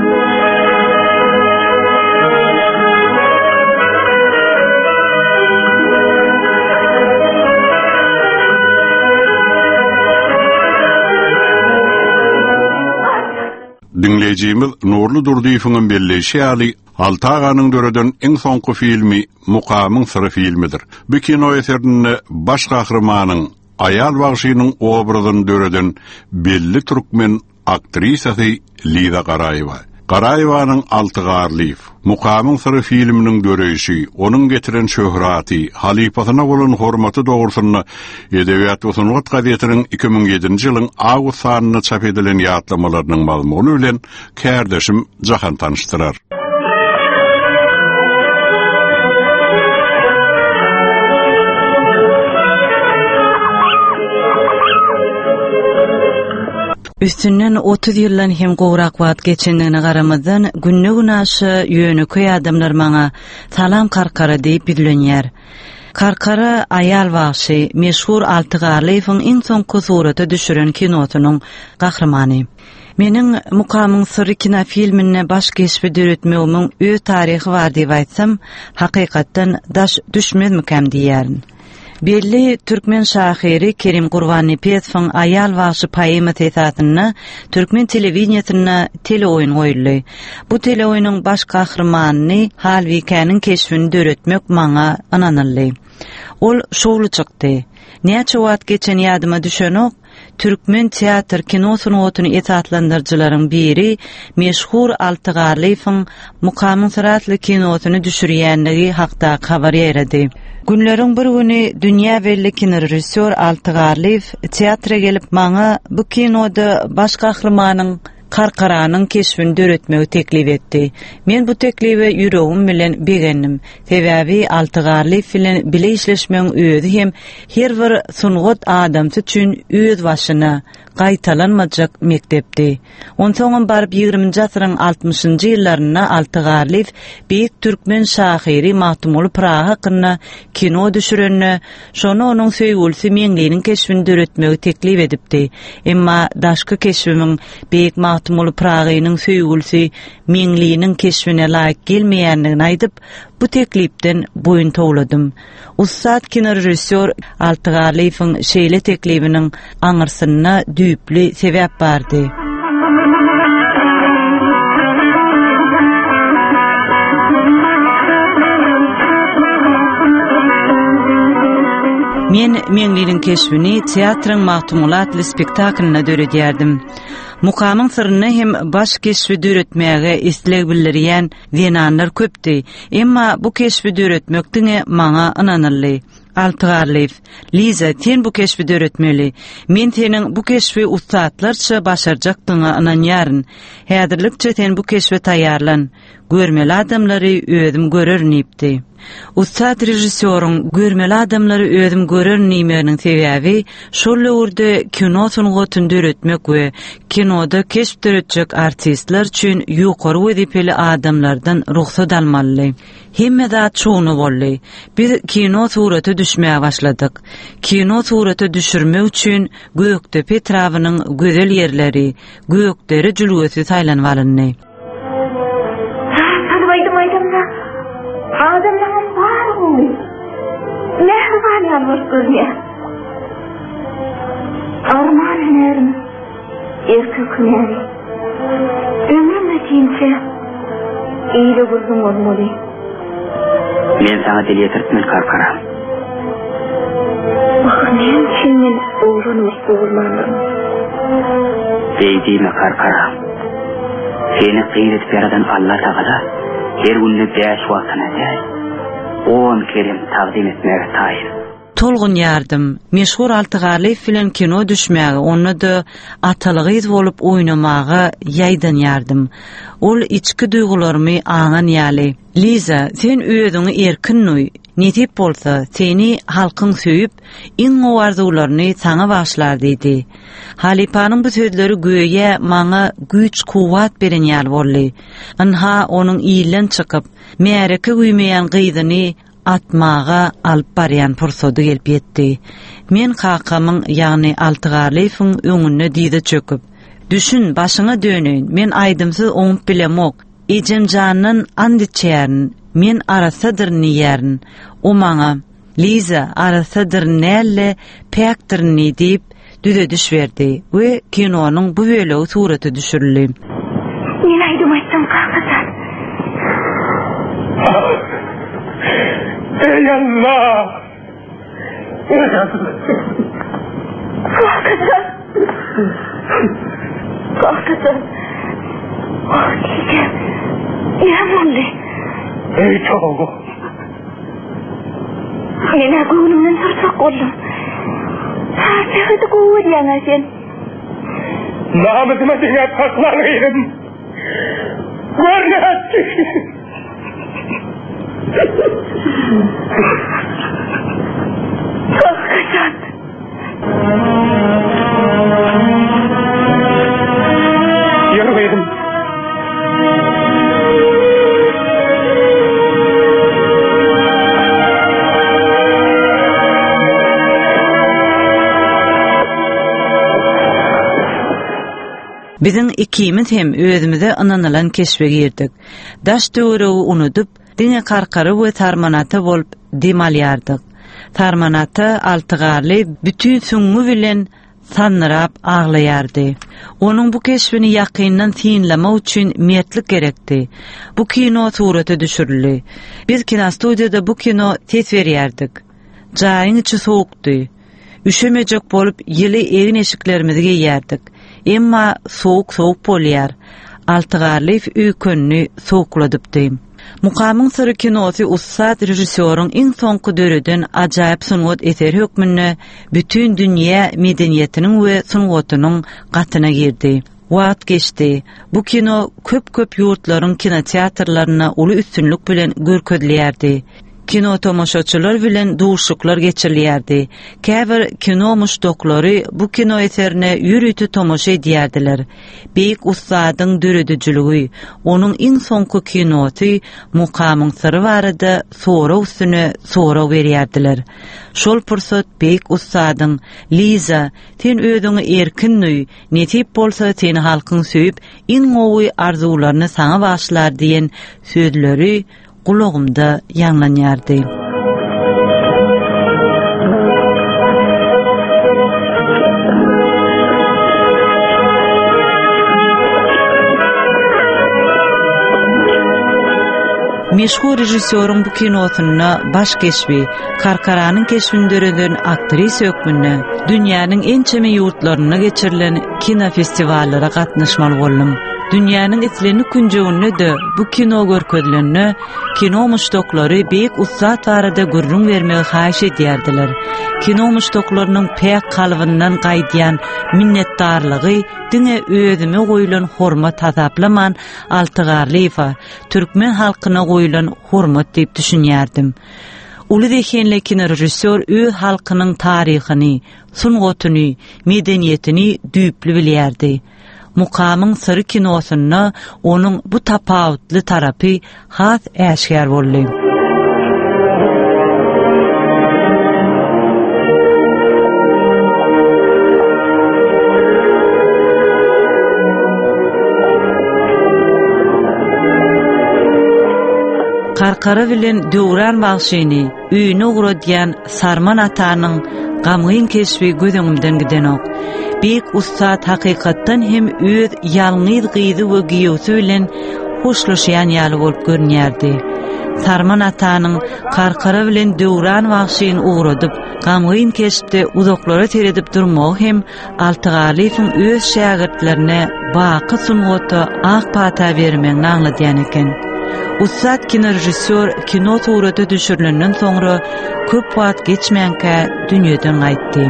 S1: Dinleýijimiz Nurly Durdiýewiň belleşi ýaly Altaganyň döreden iň soňky filmi Mukamyň syry filmidir. Bu kino eserini baş gahrymanyň aýal wagşynyň obrazyny döreden belli türkmen aktrisasy Lida Garaýewa Garaýwanyň Altygarlyw, Mukamyň Sırrı filminiň döreýişi, onuň getiren şöhraty, halipatyna bolan hormaty dogrusyna Edebiýat we Sungat gazetiniň iki ming ýedinji ýylyň awgust sanyna çap edilen ýatlamalarynyň mazmuny bilen kärdeşim Jahan tanıştyrar.
S6: Üstünden otuz ýyldan hem gowrak wagt geçendigine garamazdan günne günaşy ýöne köy adamlar maňa salam karkara diýip bilenýär. Karkara aýal wagşy meşhur Altygarlywyň iň soňky suraty düşüren kinosynyň gahrymany. Meniň Mukamyň Sırrı kino filmine baş keşfi döretmegimiň ö taryhy bar diýip aýtsam, hakykatdan daş düşmezmikem diýärin. Belli Türkmen şahyry Kerim Gurbannipetowyň aýal wagşy poema tesatyny Türkmen telewizionyna tele oýun goýuldy. Bu tele oýunyň baş gahrymanyny Halwikanyň keşfini döretmek maňa ananyldy. Ol şowly çykdy. Näçe wagt geçen ýadyma düşenok, Türkmen teatr kinosyny otuny etatlandyrjylaryň biri meşhur Altygarlywyň Mukamyň Sırrı kinosyny düşürýändigi hakda habar ýerdi. Günleriň bir güni dünýä belli kino rejissor Altygarlyw teatra gelip maňa bu kinoda baş gahrymanyň Karkaranyň keşfini döretmegi teklip etdi. Men bu teklipe ýüregim bilen begendim. Sebäbi Altygarlyw bilen bile işleşmegiň öýüdi hem her bir sungat adamty üçin öz başyna gaýtalanmajak mektepdi. Onsoň barıp ýygrimiňji asyryň altymyşynjy ýyllaryna Altygarlyw beýik türkmen şahyry Mahtumul Praha hakyna kino düşürenne, şonu onuň söýgülsi meňliğiniň keşfini döretmegi teklip edipdi. Emma daşky keşfimiň beýik Mahtumul Prahynyň söýgülsi meňliğiniň keşfine laýyk gelmeýändigini aýdyp, bu teklipden boyun towladym. Ustad kino rejissor Altygarlywyň şeýle teklibiniň aňyrsyna düýpli sebäp bardy. Men meňliğiniň keşfini teatrın Mahtumul adly spektaklyna döredýärdim. Mukamyň sırryny hem baş keşfi döretmäge isleg bildirýän wenanlar köpdi. Emma bu keşfi döretmekdiňe maňa ananyldy. Altygarlyw, Liza, sen bu keşfi döretmeli. Men seniň bu keşfi ustadlarça başarjakdyňa ananýaryn. Häzirlikçe sen bu keşfe taýýarlan. Görmeli adamlary özüm görernipdi. Ustad rejissörüň görmeli adamlary özüm görernimeginiň sebäbi şol ýerde kino sungatyny döretmek we kinoda keşf döretjek artistler üçin ýokary wezipeli adamlardan ruhsat almaly. Hemme zat şonu boldy. Biz kino suraty düşmäge başladyk. Kino suraty düşürmek üçin Göktepe etrawynyň gözel ýerleri, gökderi jülgesi saýlanyp alyndy.
S7: Adamlarım var mı? Mehriban yalvar görmeye. Arman önerim, erkek öneri. Ömrümle deyince, iyiyle buldum olmalı.
S8: Men sana dil yetirtmen Karkara.
S7: Bak men çinmen oğlan usta olmalıyım.
S8: Beydime Karkara. Seni kıyret yaradan Allah Teala her günlü beş vaktına değil, on kerim taqdim etmeye tayir.
S6: Tolgun yardım, meşhur Altygarlyw bilen kino düşmäge, onu da atalygyz bolup oýnamagy ýaýdan yardım. Ol içki duygularmy aňan ýaly. Liza, sen özüňi erkin noý. Netip bolsa, seni halkyň söýüp, iň owarzularyny saňa başlar diýdi. Halipanyň bu sözleri göýe maňa güç kuwat beren ýaly boldy. Anha onuň iýlen çykyp, märeke güýmeýän gyzyny atmaga alyp barýan pursaty gelip ýetdi. Men kakamyň, ýagny Altygarlywyň öňüne diýdi çöküp, düşün başyňa döneýin, men aýdymsyz oňup bilemok. Ejemjanyň and içýärin, men arasadyr niýärin. O maňa, Liza, arasadyr näle, päkdir ni diýip düze düşberdi we kinonyň bu bölegi suraty düşürildi.
S7: Men aýdym aýtsam kakatan.
S5: Ey Allah!
S7: Kakatan! Kakatan! Yamanlı.
S5: Ey çoğu.
S7: Yine gönlümden tırsak oldum. Artık kuvvet yana sen.
S5: Namusuma dünya takmalıyım. Görne attı.
S7: Çok kaçat.
S5: Yürümeyin.
S6: Bizim ikimiz hem özümüze ananalan keşfe girdik. Daş döwreği unudup, diňe karkary we tarmanata bolup demalyardyk. Tarmanata altygarly bütün süňňi bilen sanyrap aglaýardy. Onuň bu keşfini ýakyndan tinlemek üçin mertlik gerekdi. Bu kino suraty düşürildi. Biz kinostudiýada bu kino tes berýärdik. Jaýyň içi sowukdy. Üşemejek bolup ýyly egin eşiklerimizi giýýärdik. Emma soğuk soğuk bolýar. Altygarly öýkünni soğukladypdy. Mukamyň sırrı kinosi ussat rejissörüň iň soňky döredin ajaýyp sunwat eser hökmünde bütün dünýä medeniýetiniň we sunwatynyň gatyna girdi. Wagt geçdi. Bu kino köp-köp ýurtlaryň kinoteatrlaryna uly üstünlük bilen görkezilýärdi. Kino tomoşaçylar bilen duşuklar geçirilýärdi. Käbir kino muşdoklary bu kino eserine ýürüti tomoşa edýärdiler. Beýik ustadyň döredijiligi, onuň iň soňky kinosy Mukamyň syry barada soraw üstüne soraw berýärdiler. Şol pursat beýik ustadyň Liza, sen özüňi erkinli, netip bolsa seni halkyň söýüp, iň gowy arzularyny saňa başlar diýen sözleri kulağımda yanlanýardy. Meşhur rejissörüň bu kinosyna baş keşfi, Karkaranyň keşfindöreden aktris hökmünde dünýäniň ençeme ýurtlaryna geçirilen kino festivallara gatnaşmaly boldum. Dünýäniň islerini künjeginde de bu kino görkezlenne kino muşdoklary beýik ussat barada gurrun bermegi haýyş edýärdiler. Kino muşdoklarynyň pek kalbyndan gaýdýan minnetdarlygy diňe özüme goýulan hormat tazaplaman altygarlyfa türkmen halkyna goýulan hormat diýip düşünýärdim. Uly dekenle kino rejissör öz halkynyň taryhyny, sunwatyny, medeniýetini düýpli bilýärdi. Mukamyň syry kinosyna onuň bu tapawutly tarapy has äşkär boldy. Karkara bilen döwran bagşyny üýüne uğradýan Sarman atanyň gamgyň keşfi gözüňimden gidenok. Beýik ustad hakykatdan hem öz ýalňyz gyzy we giýosy bilen hoşlaşýan ýaly bolup görünýärdi. Sarman atanyň Karkara bilen döwran bagşyny uğradyp, gamgyň keşpde uzaklara teredip durmagy hem altygarlyň öz şägirdlerine baky sunwaty ak pata bermegini anladýan eken. Ustad kino rejissör kino suraty düşürilenden soňra köp wagt geçmänkä dünýeden gaýtdy.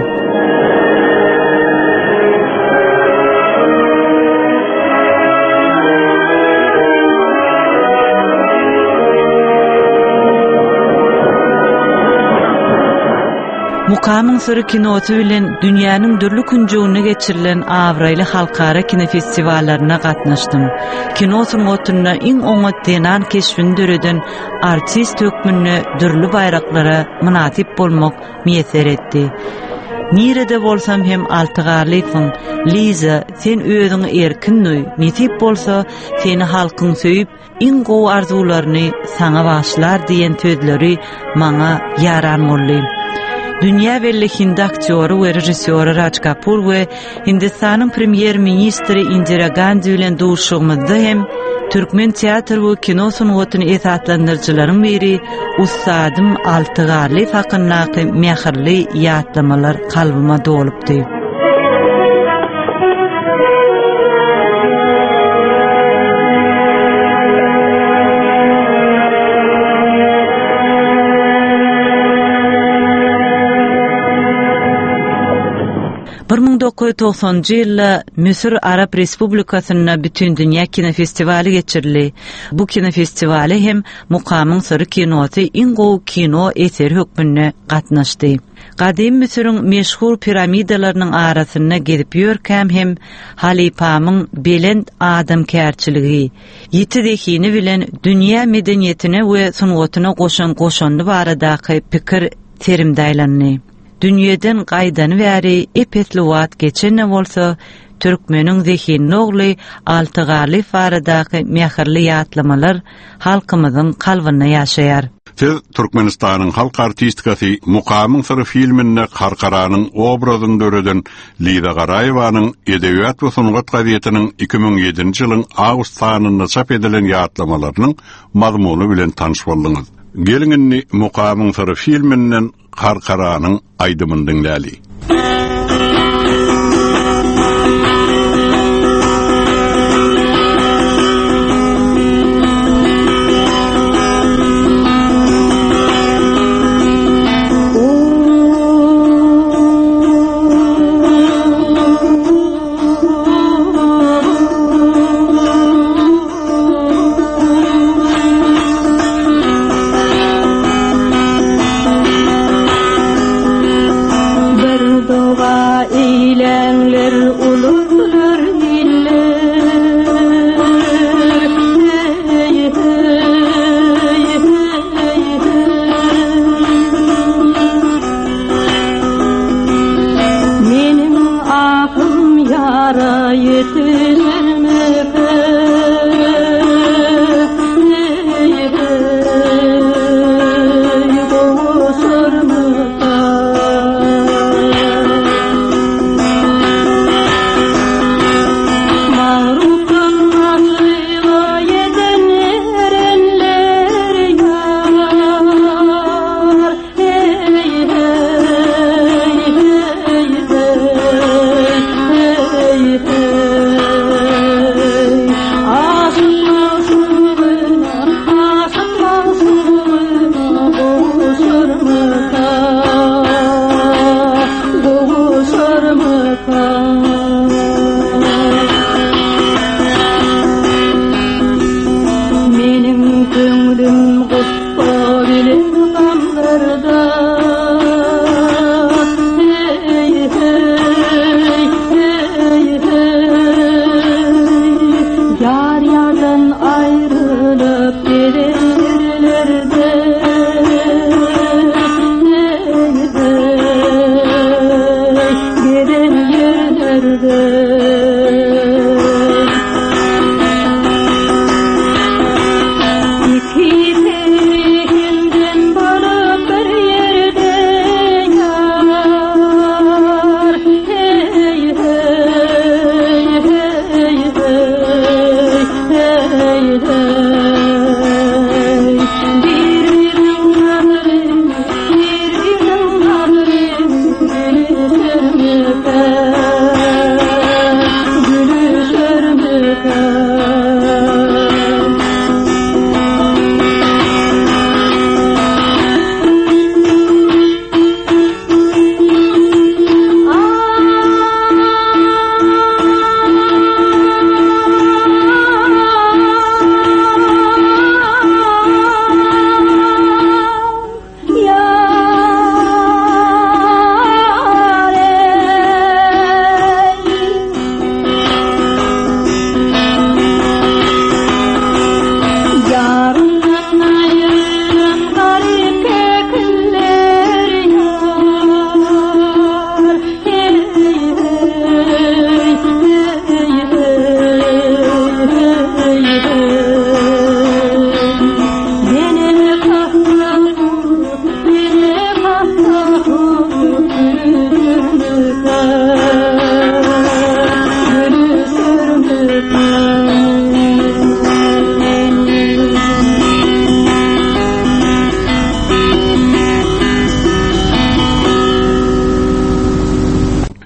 S6: Mukamyň syry kinosy bilen dünýäniň dürli künjegine geçirilen awraýly halkara kino festiwallaryna gatnaşdym. Kino sunwatyna iň oňa denan keşfini döreden artist hökmünde dürli baýraklara munasip bolmak meýser etdi. Nirede bolsam hem altygarlyň Liza, sen özüňi erkinli, netip bolsa seni halkyň söýüp, iň gowy arzularyny saňa başlar diýen sözleri maňa ýaran boldy. Dünya belli Hind aktyoru we rejissöri Raj Kapoor we Hindistanyň premier ministri Indira Gandhi bilen duşugymyzda hem türkmen teatr we kino sunwatyny esaslandyrjylaryň biri Ustadym Altygarly hakyndaky mähirli ýatlamalar kalbyma dolupdy. bir ming dokuz yüz doksanjy ýylda Misir Arap Respublikasyna bütün dünýä kino festivali geçirildi. Bu kino festivali hem Mukamyň Syry kinosy iň gowy kino eseri hökmünde gatnaşdy. Gadim Misiriň meşhur piramidalarynyň arasyna gedip ýörkäm hem Halipamyň belend adamkärçiligi, ýeti dehini bilen dünýä medeniýetine we sunuwatyna goşan goşandy baradaky pikir terimde aýlandy. Dünýeden gaýdany bäri epetli wagt geçenne bolsa, türkmeniň zehinli ogly Altygaly baradaky mähirli ýatlamalar halkymyzyň kalbyna ýaşaýar.
S1: Tez Türkmenistanyň halk artistikasy Mukamyň Syry filminde Karkaranyň obrazyny döreden Lida Garaýewanyň Edebiýat we Sunugat gazetiniň iki ming ýedinji ýylyň awgust sanynda çap edilen ýatlamalarynyň mazmuny bilen tanyş boldyňyz. Geliňini Mukamyň Syry filminden Karkaranyň aýdymyny dinläli.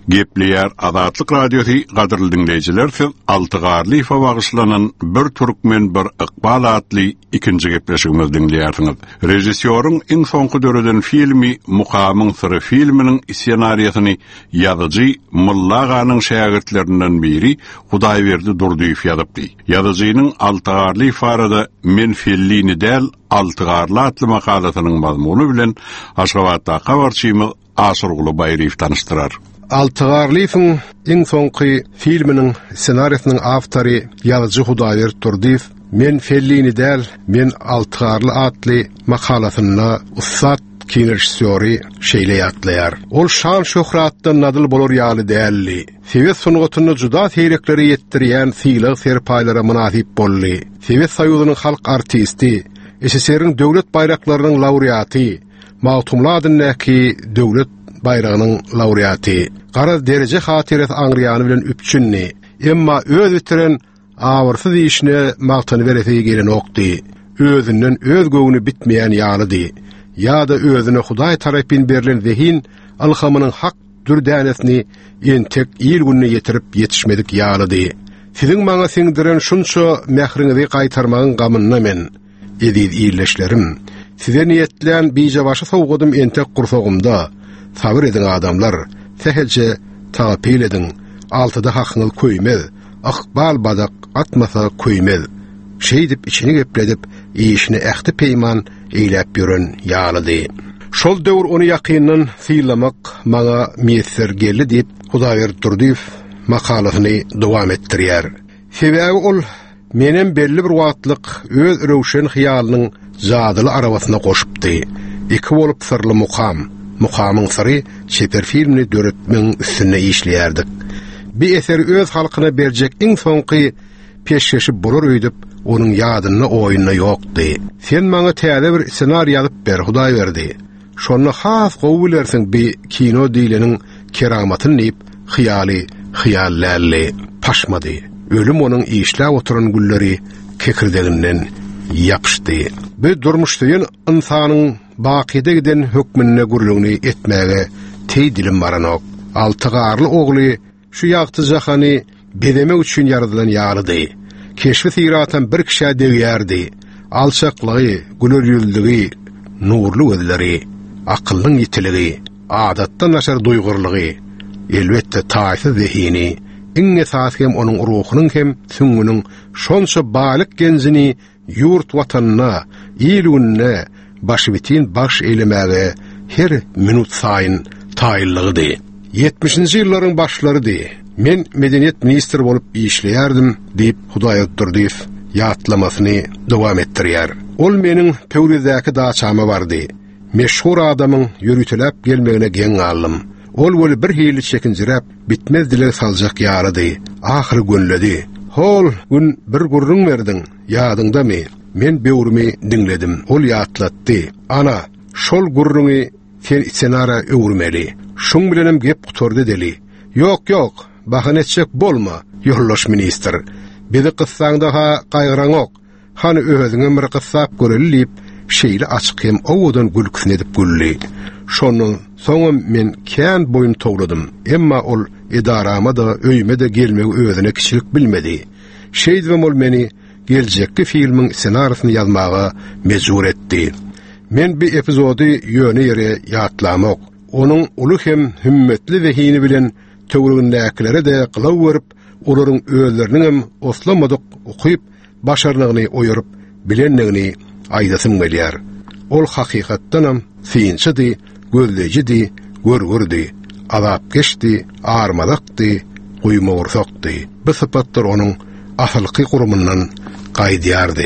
S1: Gepleyer Azatlyk Radiosu gadyrly dinleyijiler, siz Altıgarly ifa bagışlanan bir türkmen bir Iqbal adly ikinji gepleşigimizi dinleýärsiňiz. Rejissörüň iň soňky döredin filmi Mukamyň syry filminiň ssenariýasyny ýazyjy Mulla Aganyň şägirtlerinden biri Hudaýberdi Durduýew ýazypdy. Ýazyjynyň Altıgarly ifarada men fellini däl Altıgarly adly makalasynyň mazmuny bilen Aşgabatda habarçymyz Aşurguly Baýryw tanıştyrar.
S5: Altıgarlyň iň soňky filminiň ssenariýasynyň awtory ýazyjy Hudaýber Durduýew men fellini däl men Altıgarly adly makalasyna ussat kino rejissöri şeýle ýatlaýar. Ol şan şöhratdan nadyl bolar ýaly dälli. Sewet sunugatyny juda seýrekleri ýetdirýän syýlyk serpaýlara munasyp boldy. Sewet Soýuzynyň halk artisti, S S R-iň döwlet bayraklarynyň laureaty, Mawtumladynyňki döwlet bayragynyň laureaty. Gara derece hatyret aňrýany bilen üpçünni, emma öz bitiren awyrsyz işine magtany beresi gelen okdy. Özünden öz göwüni bitmeýän ýalydy. Ýa-da özüne Hudaý tarapyn berilen zehin alhamynyň hak dürdänesini entek ýyl gününe ýetirip ýetişmedik ýalydy. Siziň maňa siňdiren şunça mähriňizi gaýtarmagyň gamyna men ediz ýerleşlerim. Size niýetlen biýje başa sowgadym entek gursagymda. Sabır edin adamlar, sehelce tapil edin, altıda hakyňyz köýmez, Iqbal badak atmasa köýmez. Şeýdip içini gepledip, işini ähti peýman eýläp ýören ýalydy. Şol döwür ony ýakyndan syýlamak maňa meýser geldi diýip Hudaýber Durduýew makalasyny dowam etdirýär. Sebäbi ol menen belli bir wagtlyk öz röwşen hyýalynyň zadyly arabasyna goşupdy. Iki bolup sırly Mukam. Mukamyň syry çeper filmini döretmeň üstüne işleýärdik. Bir eseri öz halkyna berjek iň soňky peşkeşi bolar öýdüp, onuň ýadyna oýunyna ýokdy. Sen maňa täze bir ssenariýa alyp ber, Hudaý berdi. Şonu has gowulersiň bir kino diýleniň keramatyny diýip, hyýaly, hyýallärli paşmady. Ölüm onuň işläp oturan gülleri kekirdeginden ýapyşdy. Bir durmuşdaýyn insanyň baqide giden hökmüne gurulugny etmäge teýdilim baranok. Altıgarly ogly şu ýagty jahany bedemek üçin ýaradylan ýalydy. Keşfi siratan bir kişi degýärdi. Alçaklygy, güler ýüzlügi, nurly gözleri, akyllyň ýitiligi, adatdan naşar duýgurlygy, elbetde taýsy zehini, iň esasy hem onuň ruhunyň hem süňüniň şonça balyk genzini ýurt watanyna, ýylgyna başbitin baş eylemäge her minut saýyn taýyllygydy. yetmişinji ýyllaryň başlarydy. Men medeniýet ministri bolup işleýärdim diýip Hudaý Durduýew ýatlamasyny dowam etdirýär. Ol meniň Pöwrizäki daçama bardy. Meşhur adamyň ýürütilip gelmegine geň galdym. Ol bol bir hili çekinjirep bitmez dilek saljak ýalydy. Ahry gönledi. Hol gün bir gurrun berdiň. Ýadyňdamy? Men bewrimi dinledim. Ol ýatlatdy. Ana, şol gurruny sen senara öwürmeli. Şoň bilenem gep guturdy deli. Ýok, ýok, bahan etjek bolma, ýollaş minister. Bizi kıssaňda ha gaýgyraň ok. Hani özüňe bir kıssap görelip, şeýle açyk hem owadan gülküsün edip gülli. Şonu soňam men kän boyun togladym. Emma ol edarama da öýme de gelmegi özüne kiçilik bilmedi. Şeýdem ol meni geljekki filmiň ssenariýasyny ýazmaga mejbur etdi. Men bir epizody ýöne ýere ýatlamak, onuň uly hem hümmetli zehini bilen töwründäkilere de gylaw berip, olaryň özleriniň hem oslamadyk okuyup başarlygyny oýurup bilenligini aýdasym gelýär. Ol hakykatdan hem synçydy, gözlejidi, görgürdi, azap geçdi, armalakdy, guýma ursakdy. Bu sypatlar onuň ahylky gurumundan gaýdýardy.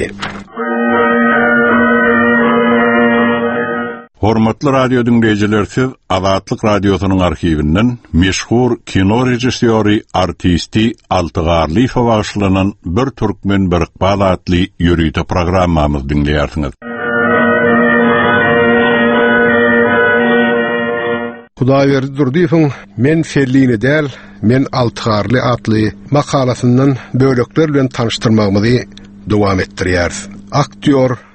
S1: Hormatly radio dinleyijiler, siz Azatlyk radiosynyň arhiwinden meşhur kino rejissöri, artisti Altıgarly ifa bagışlanan bir türkmen bir Iqbal adly ýörüýte programmamyzy dinleýärsiňiz.
S5: Hudaýber Durduýewiň men fellini däl, men Altıgarly adly makalasynyň bölekler bilen tanıştyrmagymyzy dowam etdirýär. Aktyor,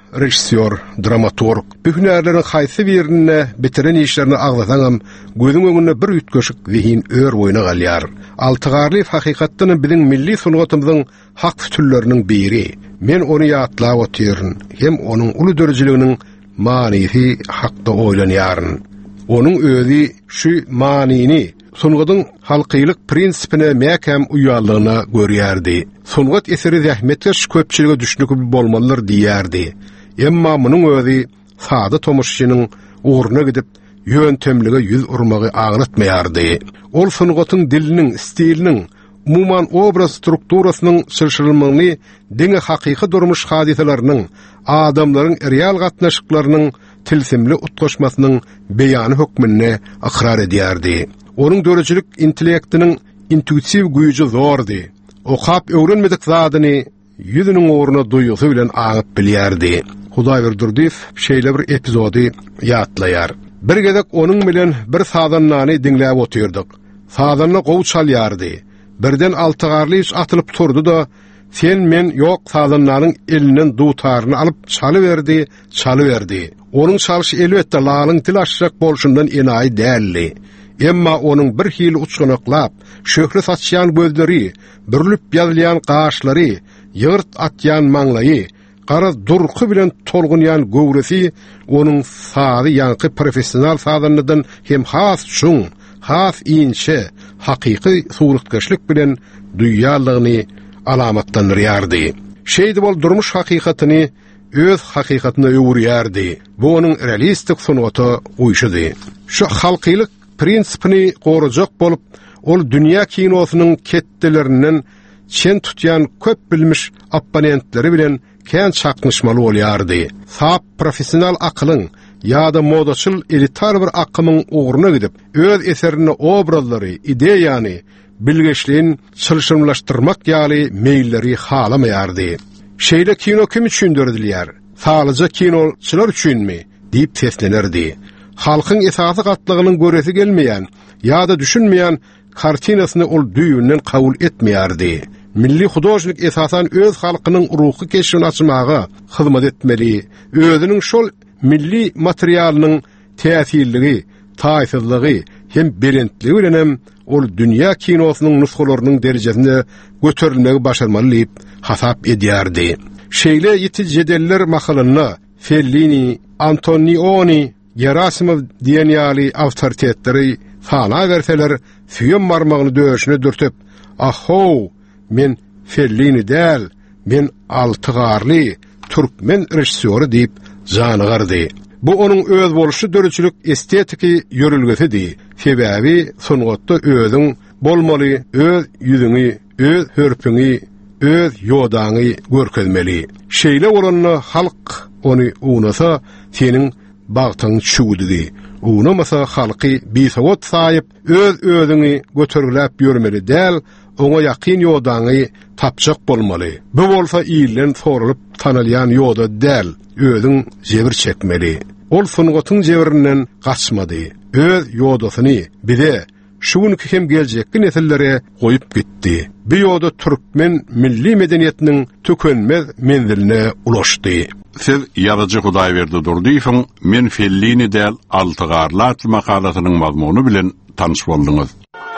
S5: rejissor, dramaturg. Bu hünärleriň haýsy birine bitiren işlerini aglasaňam, gözüň öňünde bir ütgeşik zihin ör boýuna galýar. Altygarly hakykatdan biziň milli sungatymyzyň hak türleriniň biri. Men onu ýatlap otyryn, hem onuň uly dörejiliginiň manyhy hakda oýlanýaryn. Onuň özi şu manini sungadyň halkylyk prinsipine mäkem uýanlygyna görýärdi. Sungat eseri zähmetkeş köpçiligi düşnüki bolmalylar diýärdi. Emma munyň özi sada tomuşçynyň uğruna gidip ýöntemlige ýüz urmagy agratmaýardy. Ol sungatyň diliniň, stiliniň, umuman obraz strukturasynyň şylşyrylmagyny, diňe hakyky durmuş hadisalarynyň, adamlaryň real gatnaşyklarynyň tilsimli utgaşmasynyň beýany hökmünde akrar edýärdi. Onuň dörejilik intellektiniň intuitiv güýji zordy. Okap öwrenmedik zadyny ýüzüniň uğruna duýgusy bilen aňyp bilýärdi. Hudaý berdirdiýew şeýle bir epizody ýatlaýar. Bir gezek onuň bilen bir sadanyny diňläp otyrdyk. Sadanyny gowy çalýardy. Birden altygarly iş atylyp turdy da, sen men ýok sadanynyň elinden dutaryny alyp çalyberdi, çalyberdi. Onuň çalyşy elbetde lalyň til aşjak bolşundan enaý däldi. Emma onuň bir hili uçganaklap, şöhret saçýan gözleri, bürlüp ýazylýan gaşlary, ýyrt atýan maňlaýy, gara durky bilen tolgunýan gowresi onuň sady ýanky professional sadanydan hem has şuň, has inşe, hakyky suratkeşlik bilen duýýalygyny alamatlandyrýardy. Şeýdi bol durmuş hakykatyny öz hakykatyna öwürýärdi. Bu onuň realistik sunugaty uýşudy. Şu halkylyk prinsipini gorajak bolup, ol dünýä kinosynyň ketdelerinden çen tutýan köp bilmiş opponentleri bilen kän çaknyşmaly bolýardy. Sap professional akylyň ýa-da modaçyl elitar bir akymyň uğruna gidip, öz eserini, obrazlary, ideýany, bilgeçliğin çylşyrmlaşdyrmak ýaly meýilleri halamaýardy. Şeýle kino kim üçin döredilýär? Salyja kinoçylar üçinmi? diýip teslenerdi. Halkyň esasy gatlygynyň göresi gelmeýän ýa-da düşünmeýän kartinasyny ol düýünden kabul etmeýärdi. Milli hudojnik esasan öz halkynyň ruhy keşfini açmagy hyzmat etmeli, özüniň şol milli materialynyň täsirligi, taýsyzlygy hem berentligi bilen hem ol dünýä kinosynyň nuskalarynyň derejesinde göterilmegi başarmaly diýip hasap edýärdi. Şeýle ýeti jedeller makalyny Fellini, Antonioni, Gerasimov diýen ýaly awtoritetleri sana berseler, süýen marmagyny döşüne dürtüp, "Aho, men Fellini däl, men altygarly türkmen rejissöri" diýip janygardy. Bu onuň öz boluşy döreçilik estetiki ýörülgesidir. Sebäbi sungatda özüň bolmaly, öz ýüzüňi, öz hörpüňi, öz ýodaňy görkezmeli. Şeýle bolanyny halk ony ugnasa, seniň bagtyň çuwdygy. Ugnamasa halky bisawat saýyp öz özüňi göterläp ýörmeli däl, oňa ýakyn ýodaňy tapjak bolmaly. Bu bolsa iýlen soralyp tanalýan ýoda däl, özüň jebir çekmeli. Ol sungatyň jebirinden gaçmady. Öz ýodasyny bize şuň hem geljekki nesillere goýup gitdi. Bu ýoda türkmen milli medeniýetiniň tökenmez menziline ulaşdy.
S1: Siz ýaraçy Hudaýberdi Durdiýewiň Men Fellini däl altygarly atly makalatynyň mazmuny bilen tanyş boldyňyz.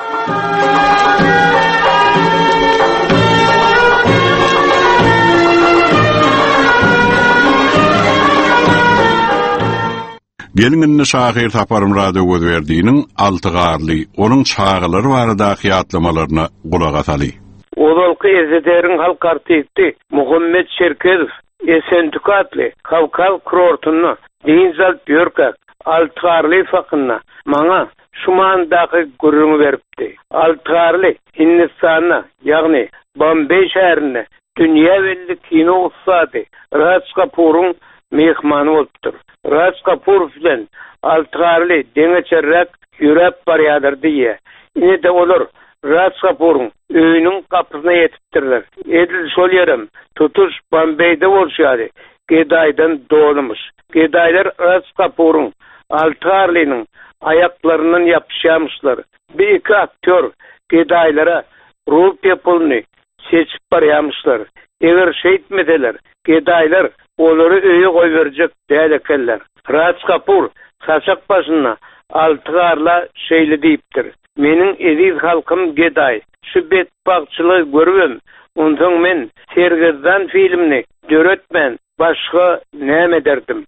S1: Gelinginde şahir taparım radio gözberdiğinin altıgarlı, onun çağılır varada hiyatlamalarına kulak atalı.
S9: Odolky ezederin halk artisti Muhammed Şerkezov, Esentük atlı, Kavkaz kurortunu, Dinzal Björkak, altıgarlı fakınna, mana şumandaki gurrunu veripdi. Altıgarlı Hindistan'a, yani Bombay şäherine, dünya belli kino ustady Raj Kapoor'un mehmanı olupdyr. Raj Kapoor bilen altygarly deňeçerrek ýürep barýadyr diýe. Ine de olur Raj Kapoor'un öýüniň kapysyna ýetipdirler. Edil şol ýerim tutuş Bombay'da bolşýary. Gedaýdan dolmuş. Gedaýlar Raj Kapoor'un altygarlynyň ayaklarından yapışýamyşlar. Bir iki aktör gedaýlara rupiýa pulny seçip barýamyşlar. Eger şeýtmeseler, gedaýlar olary öýe goýberjek däl ekenler. Raj Kapur saçak başyna altygarla şeýle diýipdir. Meniň ediz halkym geday, şu betbagçylygy görübem. Ondan men Sergezdan filmini döretmen, başga näme derdim?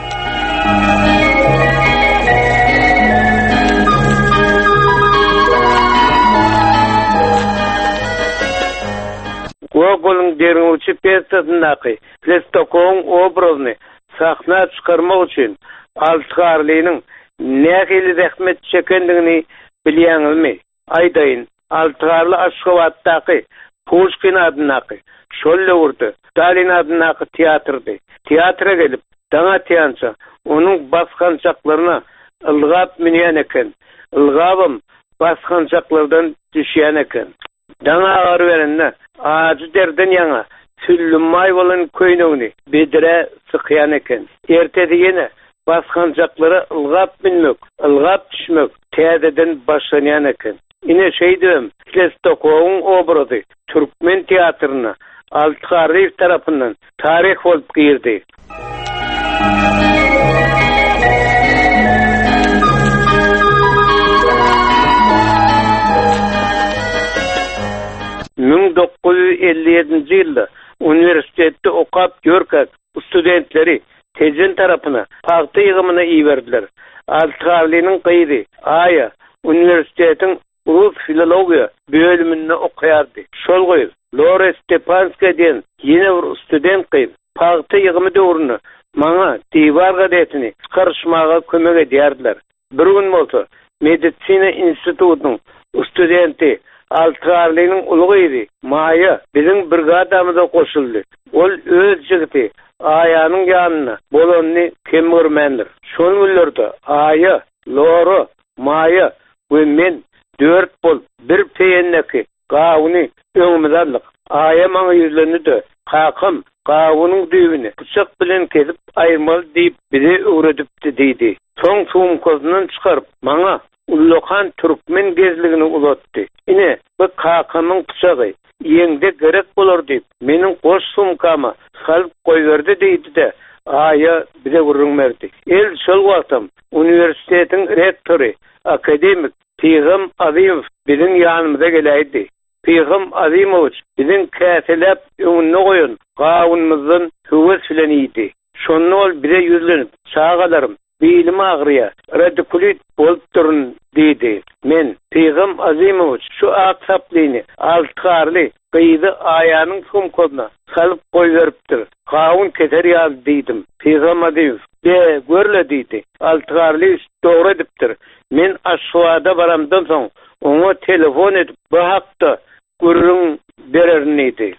S9: Gogolun derňüçi peyzajyndaky Plestokoň obrazyny sahna çykarmak üçin altygarlynyň nähili zähmet çekendigini bilýäňizmi? Aýdaýyn, altygarly Aşgabatdaky Pushkin adynaky şolle urdy. Stalin adynaky teatrdy. Teatra gelip daňa teança onuň baskançaklaryna ılgap minýän eken. Ilgabym baskançaklardan düşýän eken. Daňa agar berende ajy derden ýaňa süllümmay bolan köýnegini bedire sykýan eken. Ertedi ýene baskançaklary ılgap minmek, ılgap düşmek täzeden başlanýan eken. Ine şeýdem, Plestokoň obrazy Türkmen teatryna Altygarly tarapyndan tarih bolup girdi. ming dokuz yüz elli yedinji ýylda uniwersitetde okap görkak studentleri Tezen tarapyna paýta ýygymyna iýerdiler. Altygarlynyň gyýdy aýa uniwersitetiň Rus filologiya bölümünde okuyardı. Şol goýup, Lore Stepanska diyen yine bir student gyýyp, paýta ýygymy döwrüne maňa diýbar gazetini çykarşmaga kömek edýärdiler. Bir gün bolsa, Meditsina institutynyň studenti Altygarlynyň ulygy Maýa biziň brigadamyza koşuldy. Ol öz jigiti Aýanyň ýanyna bolanyny kim görmendir. Şol günlerde Aýa, Lore, Maýa we men dört bol bir peýenneki gawyny öňüme aldyk. Aýa maňa ýüzlenidi. Kakym gawynyň düýbini bıçak bilen kesip aýyrmaly diýip bize öwredipdi diýdi. Soň suwum kozundan çykaryp maňa Ullokan Türkmen gezligini uzatdy. Ine bu kakymyň bıçagy ýeňde gerek bolar diýip meniň goş sumkama salyp goýberdi diýdi de Aýa bize gurrunmerdi. El şol wagtym uniwersitetiň rektory, akademik Peyğam Azimov biziň ýanymyza gelýärdi. Peyğam Azimoviç biziň käselep öňüne goýan gawunymyzyň höwes bilen ýydy. Şonu ol bize ýüzlenip, "Çağalarym, beýlim agyrýar, radikulit bolup durun" diýdi. Men Peyğam Azimoviç şu aksaplyny altygarly gyýdy Aýanyň sumkasyna salyp goýberipdir. Gawun keser ýaz diýdim. Peyğam Azimoviç "De, görle" diýdi. Altygarly dogry edipdir. Men Aşgabatda baramdan soň oňa telefon edip bu hakda gurrun berernidi.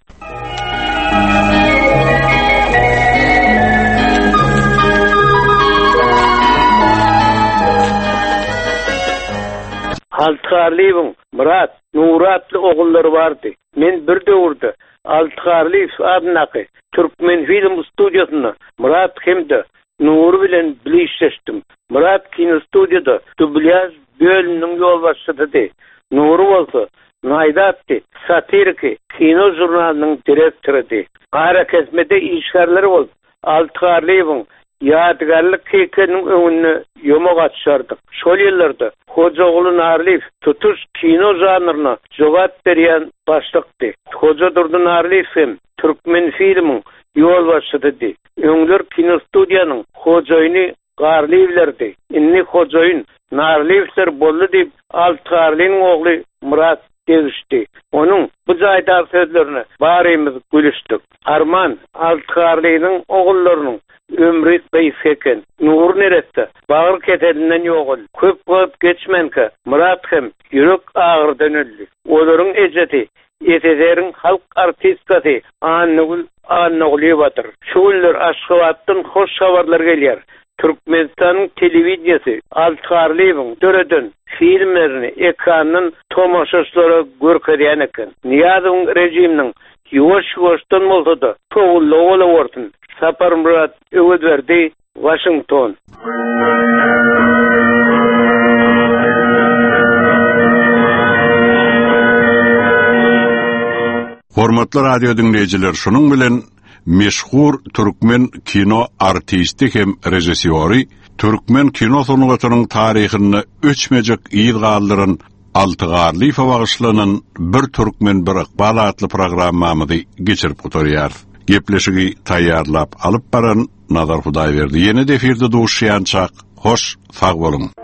S9: Altygarlyň Murat, Nuratly ogullary bardy. Men bir döwürde Altygarly adynaky Türkmen film studiýasyna Murat hemde Nur bilen bilişleşdim. Murat kino studiýada dublyaj bölüminiň ýolbaşçysy. Nur bolsa Naýdatdy, satiriki kino jurnalynyň direktorydy. Ara kesmede işgärleri bolup Altygarlyň ýadgarlyk kekeniň öňüne ýomak açýardyk. Şol ýyllarda Hoca Oğlu Narliýew tutuş kino janryna jogap berýän başlykdy. Hoca Durdy Narliýew hem Türkmen filmiň ýolbaşçysy. Öňler kino studiýanyň hojaýyny Garliýewlerdi. Inni hojaýyn Narliýewler boldy diýip Altygarlyň ogly Murat degişdi. Onuň bu jaýda sözlerini barymyz gülüşdik. Arman Altygarlynyň ogullarynyň ömrü beýif eken. Nur neretde? Bagyr ketelinden ýogul. Köp köp geçmenke Murat hem ýürek agyrdan öldü. Olaryň ejeti Ýetederiň halk artistkasy Annagul Annagulybatyr. Şuullar Aşgabatdan hoş habarlar gelýär. Türkmenistanyň telewiziýasy Altygarlyň döreden filmlerini ekranyň tomaşaçylara görkezýän eken. Niýazyň rejiminiň ýuwaş-ýuwaşdan bolsa-da togully bolawardyn. Sapar Murat Öwedberdi, Washington.
S1: Hormatly radio dinleyijiler, şunun bilen meşhur türkmen kino artisti hem rejissori, türkmen kino sunugatynyň taryhyny öçmejek ýylgallyryn altygarly fawagşlanan bir türkmen bir ykbal atly programmamy geçirip oturýar. Gepleşigi taýýarlap alyp baran Nazar Hudaýberdi. Ýene de efirde duşýançak. Hoş, sag bolun.